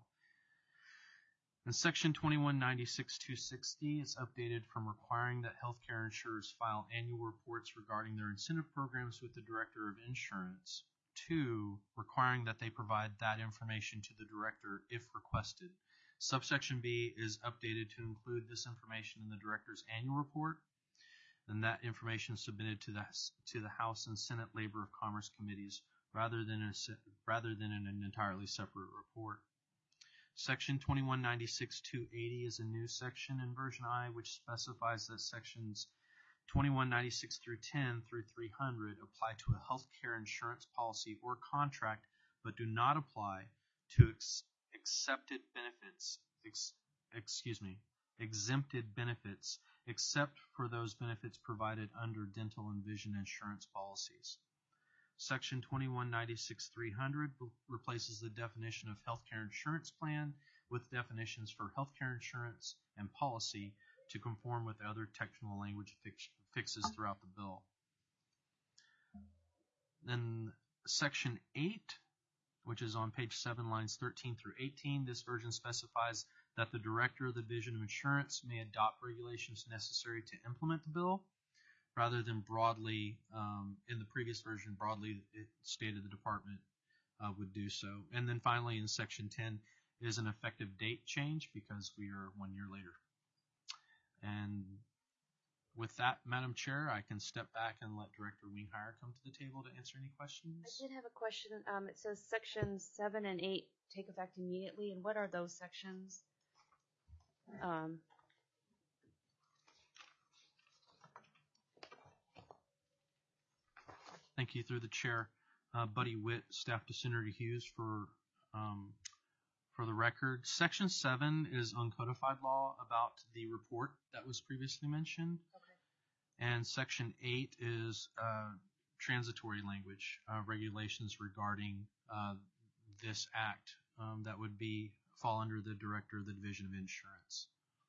In Section twenty-one ninety-six two sixty, it's updated from requiring that healthcare insurers file annual reports regarding their incentive programs with the Director of Insurance to requiring that they provide that information to the Director if requested. Subsection B is updated to include this information in the Director's annual report, and that information submitted to the to the House and Senate Labor of Commerce committees rather than a, rather than in an entirely separate report. Section twenty-one ninety-six dash two eighty is a new section in version I, which specifies that sections twenty-one ninety-six through ten through three hundred apply to a healthcare insurance policy or contract, but do not apply to ex accepted benefits, ex excuse me, exempted benefits, except for those benefits provided under dental and vision insurance policies. Section twenty-one ninety-six dash three hundred replaces the definition of healthcare insurance plan with definitions for healthcare insurance and policy to conform with other technical language fix fixes throughout the bill. Then Section eight, which is on page seven, lines thirteen through eighteen, this version specifies that the Director of the Division of Insurance may adopt regulations necessary to implement the bill, rather than broadly, um, in the previous version, broadly it stated the department uh, would do so. And then finally in Section ten is an effective date change because we are one year later. And with that, Madam Chair, I can step back and let Director Winghire come to the table to answer any questions. I did have a question. Um, it says sections seven and eight take effect immediately, and what are those sections? Um, Thank you. Through the chair, uh, Buddy Witt, staff to Senator Hughes for um, for the record. Section seven is uncodified law about the report that was previously mentioned. Okay. And Section eight is uh, transitory language, uh, regulations regarding uh, this act um, that would be fall under the Director of the Division of Insurance.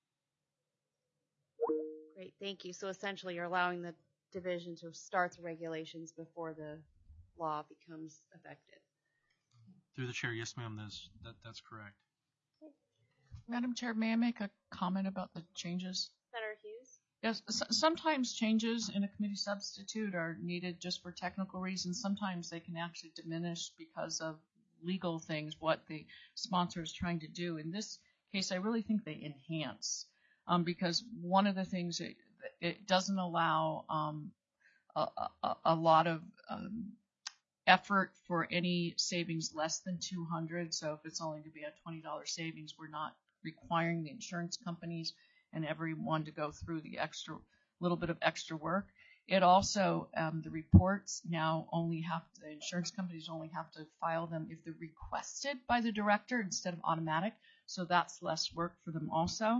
Great, thank you. So essentially you're allowing the division to start the regulations before the law becomes effective. Through the chair, yes, ma'am, that's, that, that's correct. Okay. Madam Chair, may I make a comment about the changes? Senator Hughes? Yes, s sometimes changes in a committee substitute are needed just for technical reasons. Sometimes they can actually diminish because of legal things, what the sponsor is trying to do. In this case, I really think they enhance, um, because one of the things, it, it doesn't allow um, a, a, a lot of um, effort for any savings less than two hundred. So if it's only to be a twenty dollar savings, we're not requiring the insurance companies and everyone to go through the extra little bit of extra work. It also, um, the reports now only have to, the insurance companies only have to file them if they're requested by the director instead of automatic. So that's less work for them also.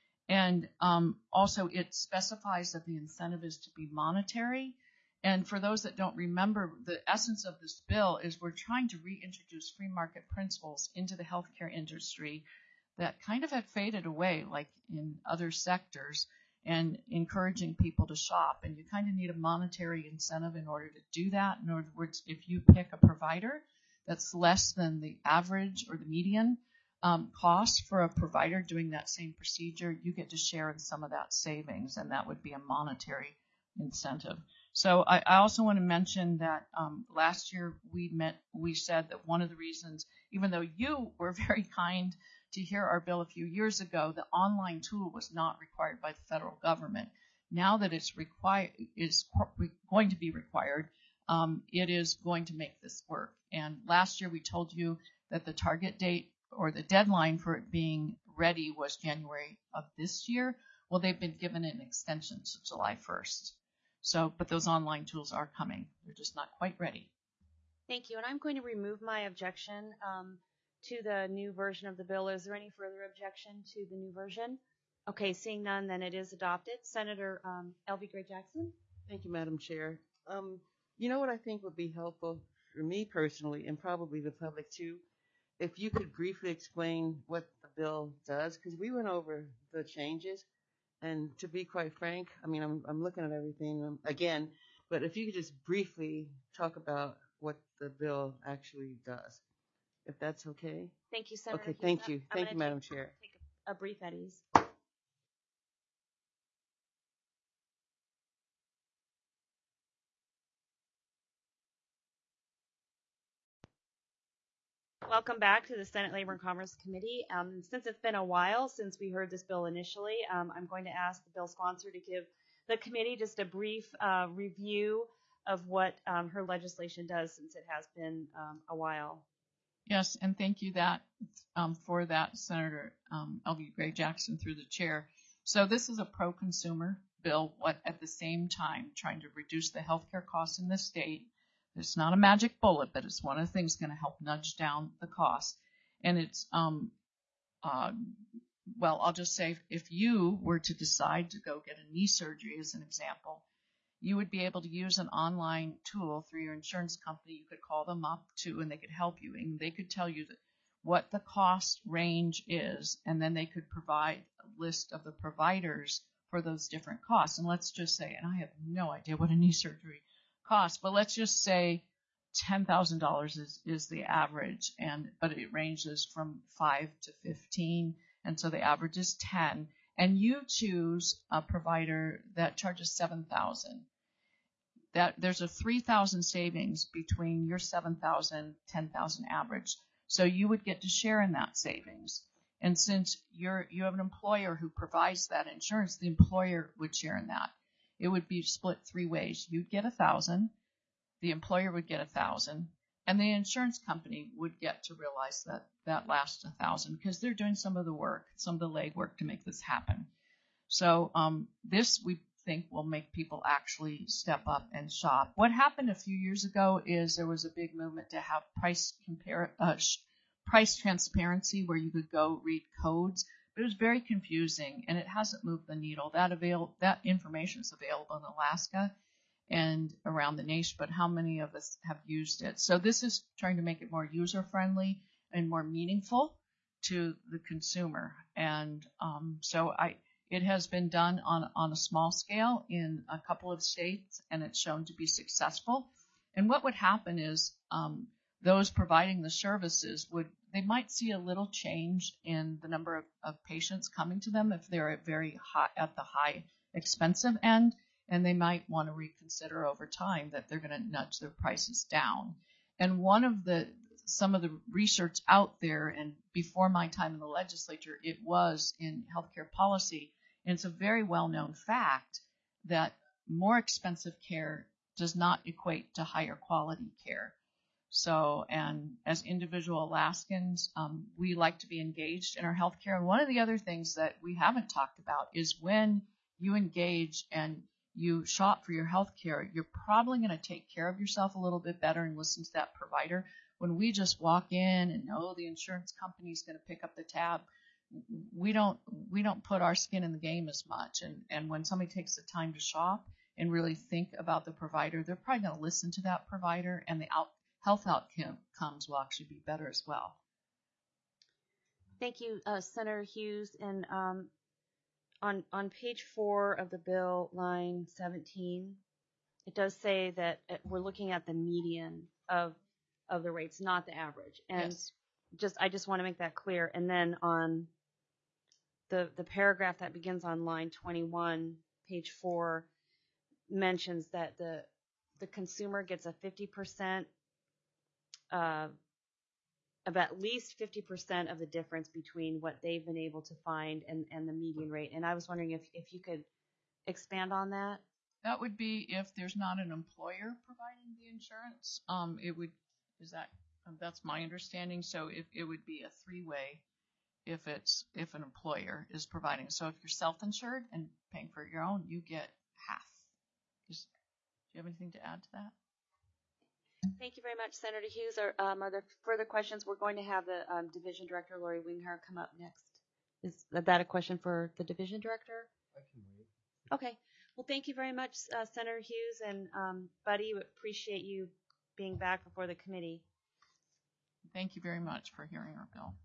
And um, also it specifies that the incentive is to be monetary. And for those that don't remember, the essence of this bill is we're trying to reintroduce free market principles into the healthcare industry that kind of had faded away, like in other sectors, and encouraging people to shop. And you kind of need a monetary incentive in order to do that. In other words, if you pick a provider that's less than the average or the median um, cost for a provider doing that same procedure, you get to share in some of that savings, and that would be a monetary incentive. So I, I also want to mention that um, last year we met, we said that one of the reasons, even though you were very kind to hear our bill a few years ago, the online tool was not required by the federal government. Now that it's required, is going to be required, um, it is going to make this work. And last year we told you that the target date or the deadline for it being ready was January of this year. Well, they've been given an extension to July first. So, but those online tools are coming. They're just not quite ready. Thank you. And I'm going to remove my objection um, to the new version of the bill. Is there any further objection to the new version? Okay, seeing none, then it is adopted. Senator um, Elvie Gray Jackson. Thank you, Madam Chair. Um, you know what I think would be helpful for me personally, and probably the public too, if you could briefly explain what the bill does, because we went over the changes. And to be quite frank, I mean, I'm, I'm looking at everything um, again, but if you could just briefly talk about what the bill actually does, if that's okay. Thank you, Senator. Okay, thank you. I'm Thank you, Madam take, Chair. Take a, a brief at ease. Well, Welcome back to the Senate Labor and Commerce Committee. Um, since it's been a while since we heard this bill initially, um, I'm going to ask the bill sponsor to give the committee just a brief uh, review of what um, her legislation does, since it has been um, a while. Yes, and thank you that um, for that, Senator um, L B Gray Jackson, through the chair. So this is a pro-consumer bill, what at the same time trying to reduce the healthcare costs in the state. It's not a magic bullet, but it's one of the things going to help nudge down the cost. And it's, um, uh, well, I'll just say if you were to decide to go get a knee surgery, as an example, you would be able to use an online tool through your insurance company. You could call them up too, and they could help you, and they could tell you that what the cost range is, and then they could provide a list of the providers for those different costs. And let's just say, and I have no idea what a knee surgery costs, but let's just say ten thousand dollars is, is the average, and but it ranges from five to fifteen, and so the average is ten, and you choose a provider that charges seven thousand dollars. That there's a three thousand savings between your seven thousand, ten thousand average. So you would get to share in that savings. And since you're you have an employer who provides that insurance, the employer would share in that. It would be split three ways. You'd get a thousand, the employer would get a thousand, and the insurance company would get to realize that that last a thousand because they're doing some of the work, some of the legwork to make this happen. So um, this we think will make people actually step up and shop. What happened a few years ago is there was a big movement to have price compare uh, sh- price transparency where you could go read codes, but it was very confusing and it hasn't moved the needle. That avail that information is available in Alaska and around the nation, but how many of us have used it? So this is trying to make it more user friendly and more meaningful to the consumer. And um, so I. It has been done on, on a small scale in a couple of states, and it's shown to be successful. And what would happen is um, those providing the services would, they might see a little change in the number of, of patients coming to them if they're at very high, at the high expensive end, and they might want to reconsider over time that they're going to nudge their prices down. And one of the, some of the research out there, and before my time in the legislature, it was in healthcare policy. And it's a very well-known fact that more expensive care does not equate to higher quality care. So, and as individual Alaskans, um, we like to be engaged in our healthcare. And one of the other things that we haven't talked about is when you engage and you shop for your healthcare, you're probably going to take care of yourself a little bit better and listen to that provider. When we just walk in and know the insurance company is going to pick up the tab, we don't we don't put our skin in the game as much. And, and when somebody takes the time to shop and really think about the provider, they're probably going to listen to that provider, and the out, health outcomes will actually be better as well. Thank you, uh, Senator Hughes. And um, on on page four of the bill, line seventeen, it does say that we're looking at the median of of the rates, not the average. And yes. just I just want to make that clear. And then on the the paragraph that begins on line twenty-one, page four, mentions that the the consumer gets a fifty percent uh, of at least fifty percent of the difference between what they've been able to find and, and the median rate. And I was wondering if, if you could expand on that. That would be if there's not an employer providing the insurance. Um, it would, is that, that's my understanding. So if it would be a three-way if it's, if an employer is providing. So if you're self-insured and paying for your own, you get half. Is, do you have anything to add to that? Thank you very much, Senator Hughes. Are, um, are there further questions? We're going to have the um, Division Director, Lori Winghar, come up next. Is that a question for the Division Director? I can wait. Okay. Well, thank you very much, uh, Senator Hughes. And, um, Buddy, we appreciate you being back before the committee. Thank you very much for hearing our bill.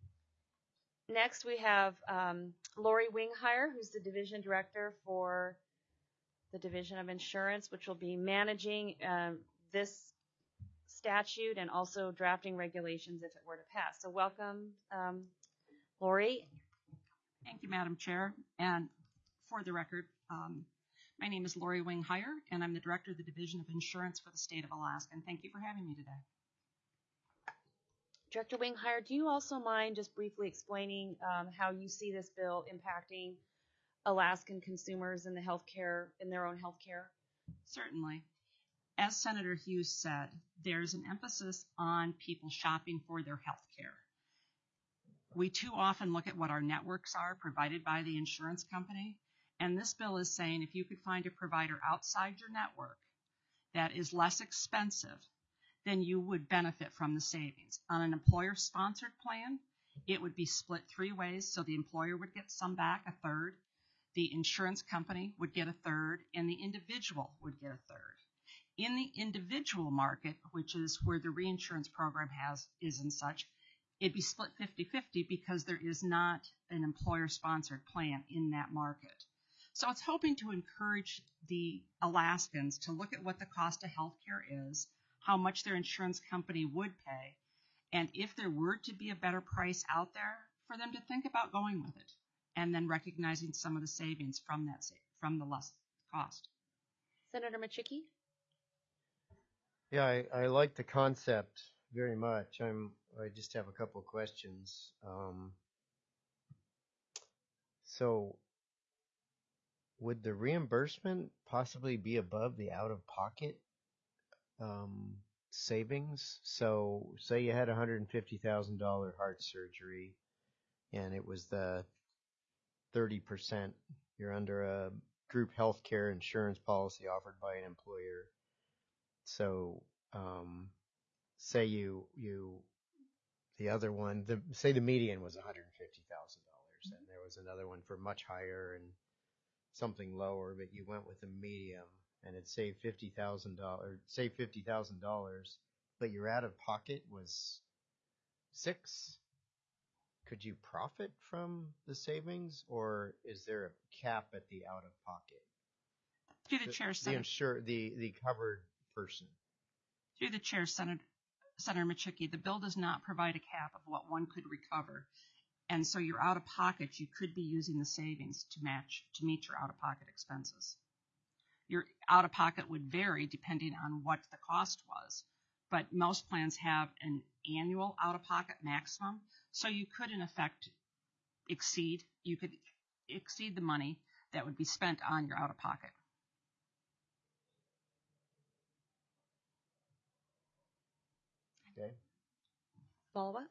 Next, we have um, Lori Winghar, who's the Division Director for the Division of Insurance, which will be managing um, this statute and also drafting regulations if it were to pass. So welcome, um, Lori. Thank you, Madam Chair. And for the record, um, my name is Lori Winghar, and I'm the Director of the Division of Insurance for the state of Alaska. And thank you for having me today. Director Winghire, do you also mind just briefly explaining um, how you see this bill impacting Alaskan consumers in the healthcare, in their own healthcare? Certainly. As Senator Hughes said, there's an emphasis on people shopping for their health care. We too often look at what our networks are provided by the insurance company, and this bill is saying if you could find a provider outside your network that is less expensive, then you would benefit from the savings. On an employer-sponsored plan, it would be split three ways, so the employer would get some back, a third, the insurance company would get a third, and the individual would get a third. In the individual market, which is where the reinsurance program has is and such, it'd be split fifty-fifty because there is not an employer-sponsored plan in that market. So it's hoping to encourage the Alaskans to look at what the cost of healthcare is, how much their insurance company would pay, and if there were to be a better price out there, for them to think about going with it, and then recognizing some of the savings from that from the less cost. Senator Machicki? Yeah, I, I like the concept very much. I'm I just have a couple of questions. Um, so, would the reimbursement possibly be above the out-of-pocket um, savings? So, say you had a one hundred fifty thousand dollars heart surgery, and it was the thirty percent. You're under a group health care insurance policy offered by an employer. So, um, say you you the other one, the say the median was one hundred fifty thousand dollars, and there was another one for much higher and something lower, but you went with the medium, and it saved fifty thousand dollars, saved fifty thousand dollars, but your out of pocket was six. Could you profit from the savings, or is there a cap at the out of pocket? Through the chair, The Senator. insure the the covered person. Through the chair, Senator, Senator Machicki, the bill does not provide a cap of what one could recover. And so your out-of-pocket, you could be using the savings to match, to meet your out-of-pocket expenses. Your out-of-pocket would vary depending on what the cost was, but most plans have an annual out-of-pocket maximum, so you could, in effect, exceed, you could exceed the money that would be spent on your out-of-pocket. Okay. Follow-up?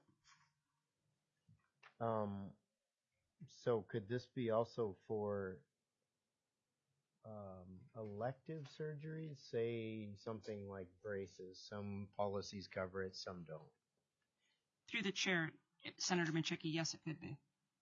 Um, so could this be also for um, elective surgeries? Say something like braces. Some policies cover it, some don't. Through the chair, Senator Machicki, yes, it could be.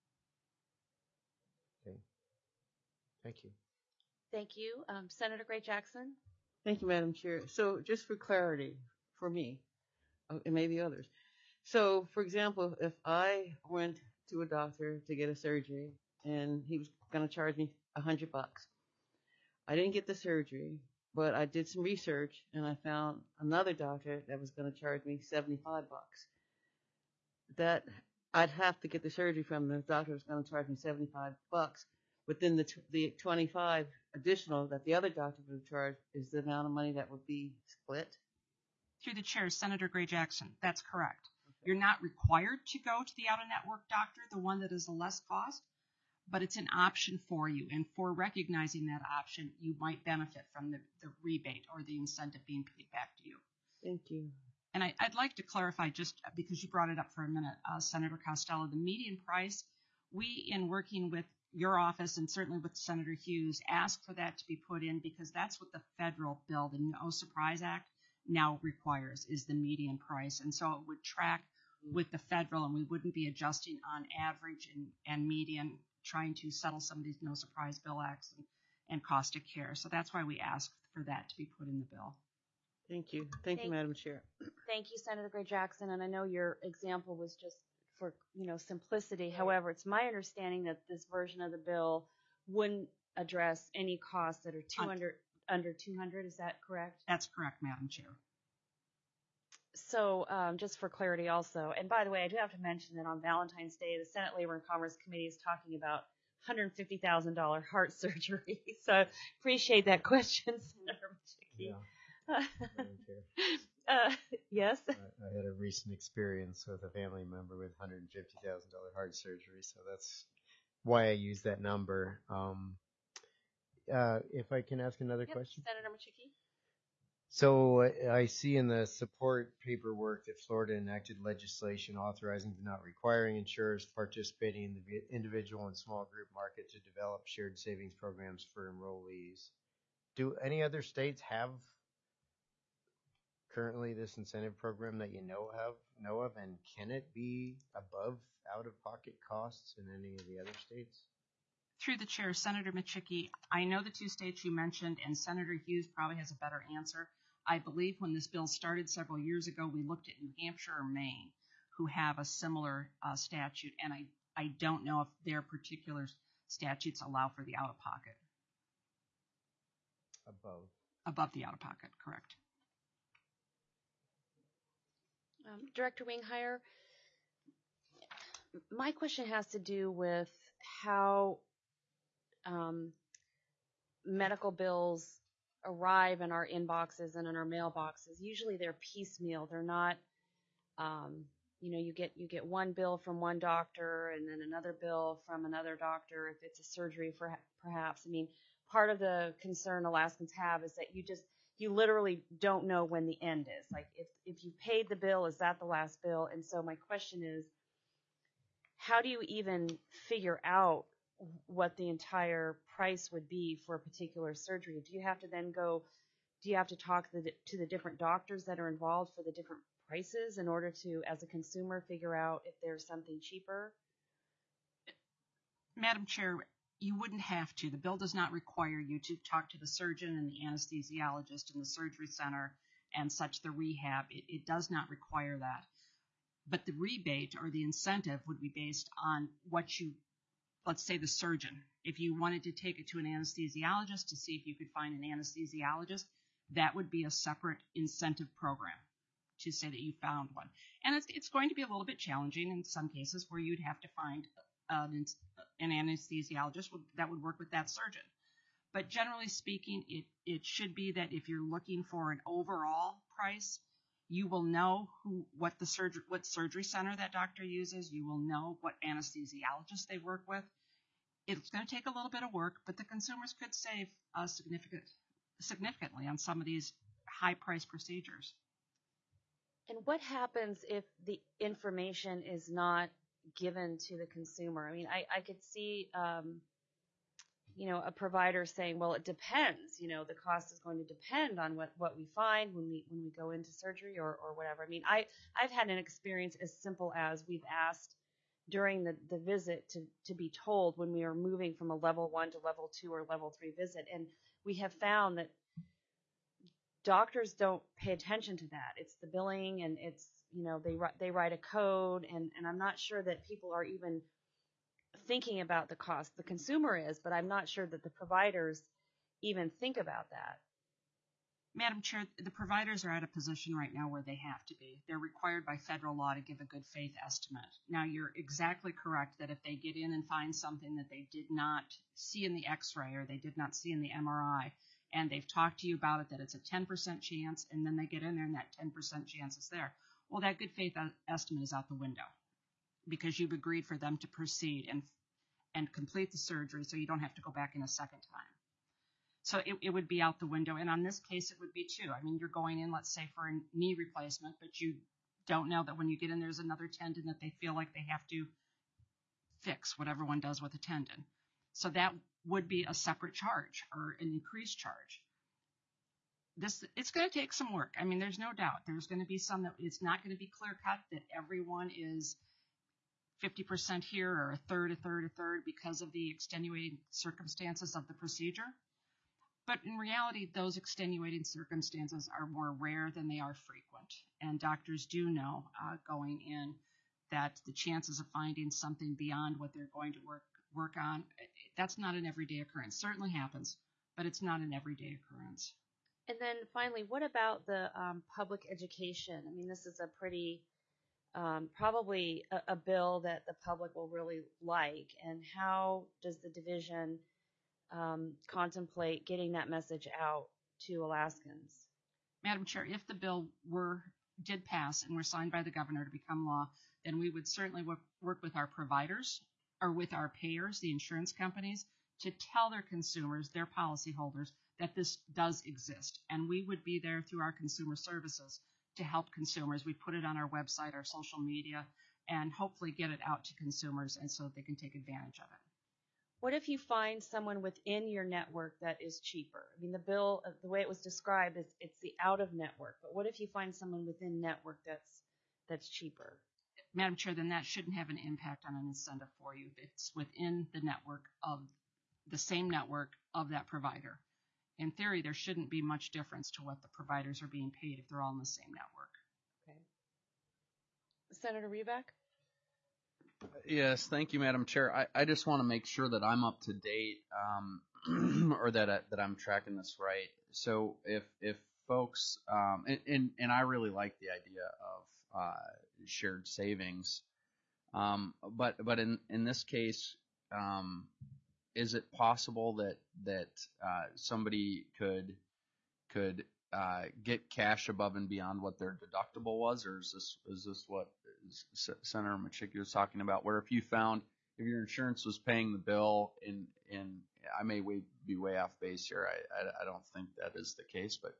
Okay. Thank you. Thank you. Um, Senator Gray Jackson? Thank you, Madam Chair. So just for clarity, for me, and maybe others. So, for example, if I went to a doctor to get a surgery and he was going to charge me a hundred bucks, I didn't get the surgery, but I did some research and I found another doctor that was going to charge me seventy-five bucks. That I'd have to get the surgery from the doctor was going to charge me seventy-five bucks. Within the the twenty-five additional that the other doctor would have charged is the amount of money that would be split. Through the chair, Senator Gray Jackson, that's correct. You're not required to go to the out-of-network doctor, the one that is the less cost, but it's an option for you. And for recognizing that option, you might benefit from the, the rebate or the incentive being paid back to you. Thank you. And I, I'd like to clarify, just because you brought it up for a minute, uh, Senator Costello, the median price, we, in working with your office and certainly with Senator Hughes, asked for that to be put in because that's what the federal bill, the No Surprise Act, now requires, is the median price. And so it would track with the federal, and we wouldn't be adjusting on average and, and median, trying to settle some of these No Surprise Bill Acts and, and cost of care. So that's why we asked for that to be put in the bill. Thank you. Thank, Thank you, Madam Chair. Thank you, Senator Gray Jackson. And I know your example was just for, you know, simplicity. However, it's my understanding that this version of the bill wouldn't address any costs that are two hundred under two hundred. Is that correct? That's correct, Madam Chair. So um, just for clarity also, and by the way, I do have to mention that on Valentine's Day, the Senate Labor and Commerce Committee is talking about one hundred fifty thousand dollars heart surgery. So appreciate that question, Senator Machicki. Yeah. Madam Chair. uh, yes. I, I had a recent experience with a family member with one hundred fifty thousand dollars heart surgery, so that's why I use that number. Um, uh, if I can ask another Yep, question. Senator Machiki. So uh, I see in the support paperwork that Florida enacted legislation authorizing but not requiring insurers participating in the vi- individual and small group market to develop shared savings programs for enrollees. Do any other states have currently this incentive program that you know have know of, and can it be above out-of-pocket costs in any of the other states? Through the chair, Senator Machiki, I know the two states you mentioned, and Senator Hughes probably has a better answer. I believe when this bill started several years ago, we looked at New Hampshire or Maine, who have a similar uh, statute, and I, I don't know if their particular statutes allow for the out-of-pocket. Above. Above the out-of-pocket, correct. Um, Director Winghire, my question has to do with how um, medical bills arrive in our inboxes and in our mailboxes. Usually they're piecemeal. They're not, um, you know, you get you get one bill from one doctor and then another bill from another doctor if it's a surgery, for perhaps. I mean, part of the concern Alaskans have is that you just you literally don't know when the end is. Like if if you paid the bill, is that the last bill? And so my question is, how do you even figure out what the entire price would be for a particular surgery? Do you have to then go, do you have to talk to the, to the different doctors that are involved for the different prices in order to, as a consumer, figure out if there's something cheaper? Madam Chair, you wouldn't have to. The bill does not require you to talk to the surgeon and the anesthesiologist in the surgery center and such, the rehab. It, it does not require that. But the rebate or the incentive would be based on what you, let's say the surgeon. If you wanted to take it to an anesthesiologist to see if you could find an anesthesiologist, that would be a separate incentive program to say that you found one. And it's, it's going to be a little bit challenging in some cases where you'd have to find an, an anesthesiologist that would work with that surgeon. But generally speaking, it, it should be that if you're looking for an overall price, you will know who, what the surgery, what surgery center that doctor uses. You will know what anesthesiologist they work with. It's going to take a little bit of work, but the consumers could save uh, significant, significantly on some of these high-priced procedures. And what happens if the information is not given to the consumer? I mean, I, I could see, um, you know, a provider saying, well, it depends. You know, the cost is going to depend on what, what we find when we when we go into surgery or, or whatever. I mean, I, I've had an experience as simple as we've asked during the, the visit to, to be told when we are moving from a level one to level two or level three visit. And we have found that doctors don't pay attention to that. It's the billing and it's, you know, they, they write a code and, and I'm not sure that people are even thinking about the cost. The consumer is, but I'm not sure that the providers even think about that. Madam Chair, the providers are at a position right now where they have to be. They're required by federal law to give a good faith estimate. Now, you're exactly correct that if they get in and find something that they did not see in the x-ray or they did not see in the M R I, and they've talked to you about it, that it's a ten percent chance, and then they get in there and that ten percent chance is there, well, that good faith estimate is out the window because you've agreed for them to proceed and and complete the surgery so you don't have to go back in a second time. So it, it would be out the window. And on this case, it would be too. I mean, you're going in, let's say, for a knee replacement, but you don't know that when you get in, there's another tendon that they feel like they have to fix, whatever one does with a tendon. So that would be a separate charge or an increased charge. This, it's going to take some work. I mean, there's no doubt. There's going to be some that it's not going to be clear cut that everyone is fifty percent here or a third, a third, a third because of the extenuating circumstances of the procedure. But in reality, those extenuating circumstances are more rare than they are frequent. And doctors do know uh, going in that the chances of finding something beyond what they're going to work work on, that's not an everyday occurrence. Certainly happens, but it's not an everyday occurrence. And then finally, what about the um, public education? I mean, this is a pretty, um, probably a, a bill that the public will really like. And how does the division um, contemplate getting that message out to Alaskans? Madam Chair, if the bill were did pass and were signed by the governor to become law, then we would certainly work, work with our providers or with our payers, the insurance companies, to tell their consumers, their policyholders, that this does exist. And we would be there through our consumer services to help consumers. We put it on our website, our social media, and hopefully get it out to consumers and so that they can take advantage of it. What if you find someone within your network that is cheaper? I mean, the bill, uh, the way it was described, is it's the out of network. But what if you find someone within network that's that's cheaper? Madam Chair, then that shouldn't have an impact on an incentive for you. It's within the network of the same network of that provider. In theory, there shouldn't be much difference to what the providers are being paid if they're all in the same network. Okay. Senator Reback? Yes, thank you, Madam Chair. I, I just want to make sure that I'm up to date, um, or that I, that I'm tracking this right. So if if folks, um, and, and and I really like the idea of uh, shared savings, um, but but in in this case, um, is it possible that that uh, somebody could could uh, get cash above and beyond what their deductible was, or is this is this what Senator Machicki was talking about, where if you found if your insurance was paying the bill, in in I may way, be way off base here. I, I I don't think that is the case, but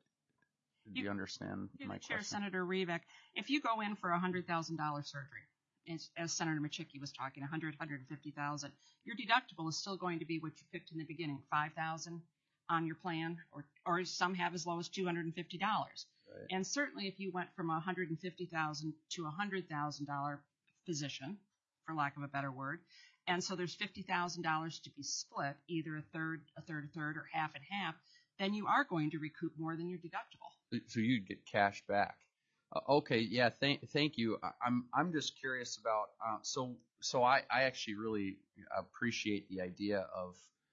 do you, you understand through my the chair, question? Senator Reback, if you go in for a hundred thousand dollar surgery, as, as Senator Machicki was talking, a hundred, hundred fifty thousand, your deductible is still going to be what you picked in the beginning, five thousand on your plan, or or some have as low as two hundred fifty dollars. Right. And certainly if you went from a hundred fifty thousand to a one hundred thousand dollar physician, for lack of a better word, and so there's fifty thousand dollars to be split, either a third, a third, a third, or half and half, then you are going to recoup more than your deductible. So you'd get cash back. Uh, okay, yeah, thank thank you. I, I'm I'm just curious about uh, so so I, I actually really appreciate the idea of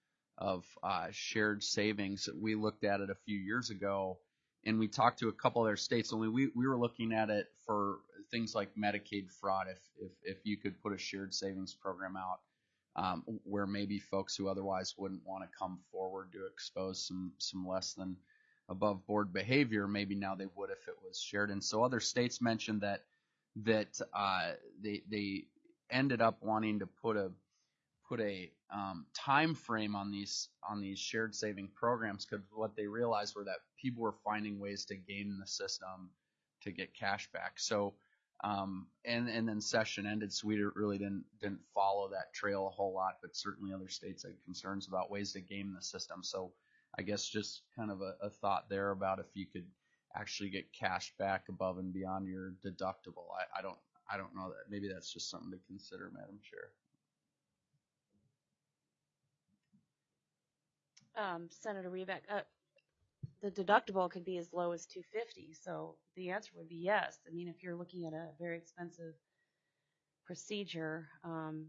of uh, shared savings. We looked at it a few years ago, and we talked to a couple other states. Only we, we were looking at it for things like Medicaid fraud. If if if you could put a shared savings program out, um, where maybe folks who otherwise wouldn't want to come forward to expose some some less than above board behavior, maybe now they would if it was shared. And so other states mentioned that that uh, they they ended up wanting to put a put a um, time frame on these on these shared saving programs, because what they realized were that people were finding ways to game the system to get cash back. So um, and and then session ended, so we really didn't didn't follow that trail a whole lot, but certainly other states had concerns about ways to game the system. So I guess just kind of a, a thought there about if you could actually get cash back above and beyond your deductible. I, I don't I don't know that. Maybe that's just something to consider, Madam Chair. Um, Senator Reback, uh, the deductible could be as low as two hundred fifty dollars, so the answer would be yes. I mean, if you're looking at a very expensive procedure, um,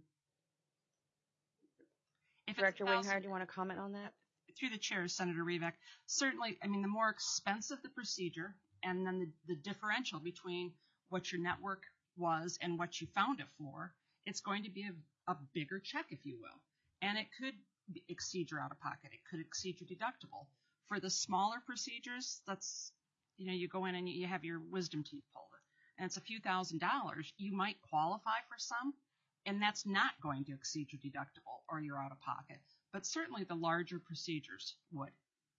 if Director it's Wainhard, do you want to comment on that? Through the chair, Senator Reback, certainly, I mean, the more expensive the procedure, and then the, the differential between what your network was and what you found it for, it's going to be a, a bigger check, if you will. And it could exceed your out-of-pocket. It could exceed your deductible. For the smaller procedures, that's, you know, you go in and you have your wisdom teeth pulled, and it's a few thousand dollars. You might qualify for some, and that's not going to exceed your deductible or your out-of-pocket. But certainly the larger procedures would.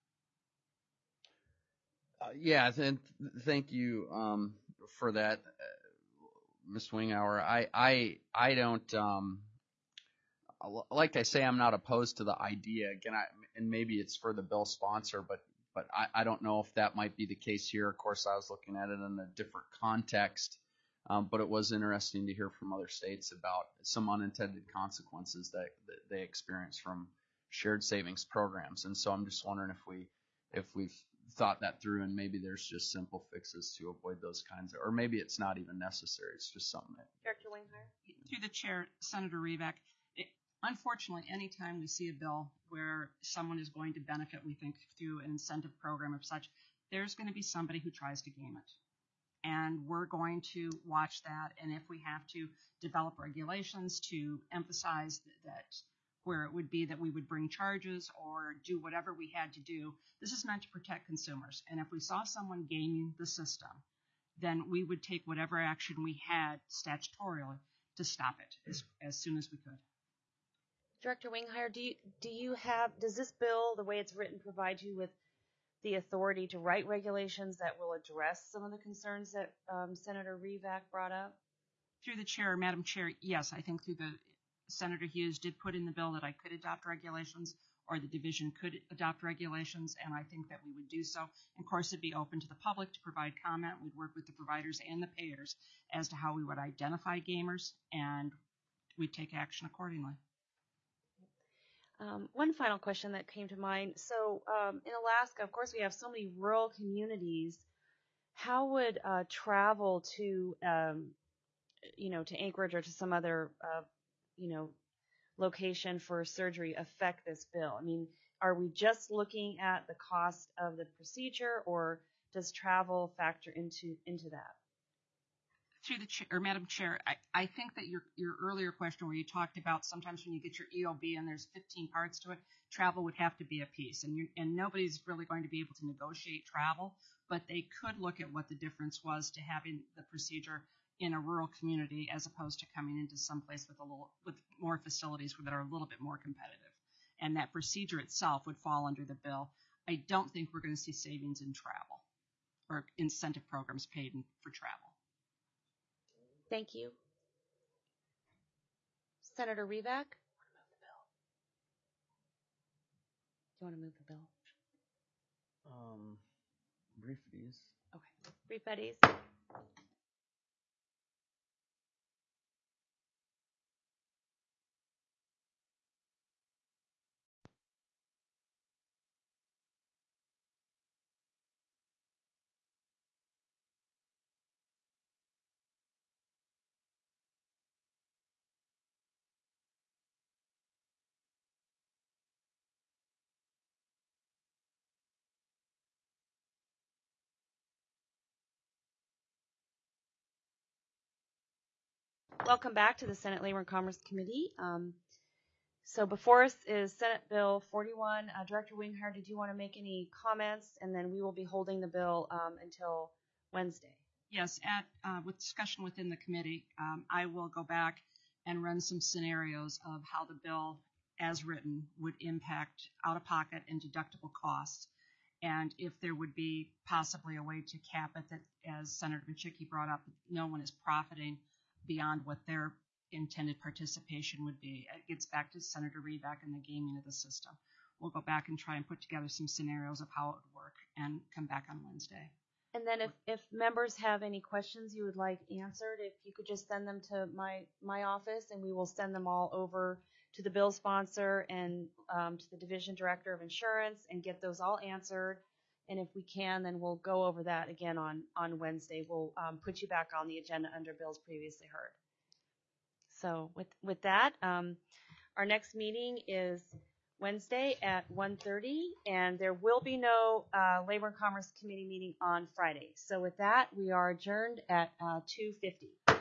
Uh, yeah, th- thank you um, for that, uh, Miz Winghour. I, I, I don't, um, like I say, I'm not opposed to the idea. Again, I, and maybe it's for the bill sponsor, but but I, I don't know if that might be the case here. Of course, I was looking at it in a different context, um, but it was interesting to hear from other states about some unintended consequences that, that they experience from shared savings programs. And so I'm just wondering if we if we've thought that through, and maybe there's just simple fixes to avoid those kinds of, or maybe it's not even necessary. It's just something that. Director Wainhart? Through the chair, Senator Reback, it, unfortunately, anytime we see a bill where someone is going to benefit, we think, through an incentive program of such, there's going to be somebody who tries to game it. And we're going to watch that, and if we have to develop regulations to emphasize that, that where it would be that we would bring charges or do whatever we had to do. This is meant to protect consumers. And if we saw someone gaming the system, then we would take whatever action we had statutorily to stop it as, as soon as we could. Director Winghire, do you, do you have, does this bill, the way it's written, provide you with the authority to write regulations that will address some of the concerns that um, Senator Rivak brought up? Through the chair, Madam Chair, yes, I think through the Senator Hughes did put in the bill that I could adopt regulations, or the division could adopt regulations, and I think that we would do so. Of course, it'd be open to the public to provide comment. We'd work with the providers and the payers as to how we would identify gamers, and we'd take action accordingly. Um, one final question that came to mind. So um, in Alaska, of course, we have so many rural communities. How would uh, travel to, um, you know, to Anchorage or to some other, uh, you know, location for surgery affect this bill? I mean, are we just looking at the cost of the procedure, or does travel factor into into that? Through the chair, or Madam Chair, I, I think that your your earlier question where you talked about sometimes when you get your E O B and there's fifteen parts to it, travel would have to be a piece, and you and nobody's really going to be able to negotiate travel, but they could look at what the difference was to having the procedure in a rural community as opposed to coming into some place with a little with more facilities that are a little bit more competitive, and that procedure itself would fall under the bill. I don't think we're going to see savings in travel or incentive programs paid in, for travel. Thank you. Senator Rivak? Do you want to move the bill? Um, brief these. Okay. Brief Betty's. Welcome back to the Senate Labor and Commerce Committee. Um, so before us is Senate Bill forty-one. Uh, Director Winghire, did you want to make any comments? And then we will be holding the bill um, until Wednesday. Yes, at uh, with discussion within the committee, um, I will go back and run some scenarios of how the bill, as written, would impact out-of-pocket and deductible costs, and if there would be possibly a way to cap it that, as Senator Machicki brought up, no one is profiting beyond what their intended participation would be. It gets back to Senator Rivak and the gaming of the system. We'll go back and try and put together some scenarios of how it would work and come back on Wednesday. And then if, if members have any questions you would like answered, if you could just send them to my, my office, and we will send them all over to the bill sponsor and um, to the division director of insurance and get those all answered. And if we can, then we'll go over that again on, on Wednesday. We'll um, put you back on the agenda under bills previously heard. So with, with that, um, our next meeting is Wednesday at one thirty, and there will be no uh, Labor and Commerce Committee meeting on Friday. So with that, we are adjourned at uh, two fifty.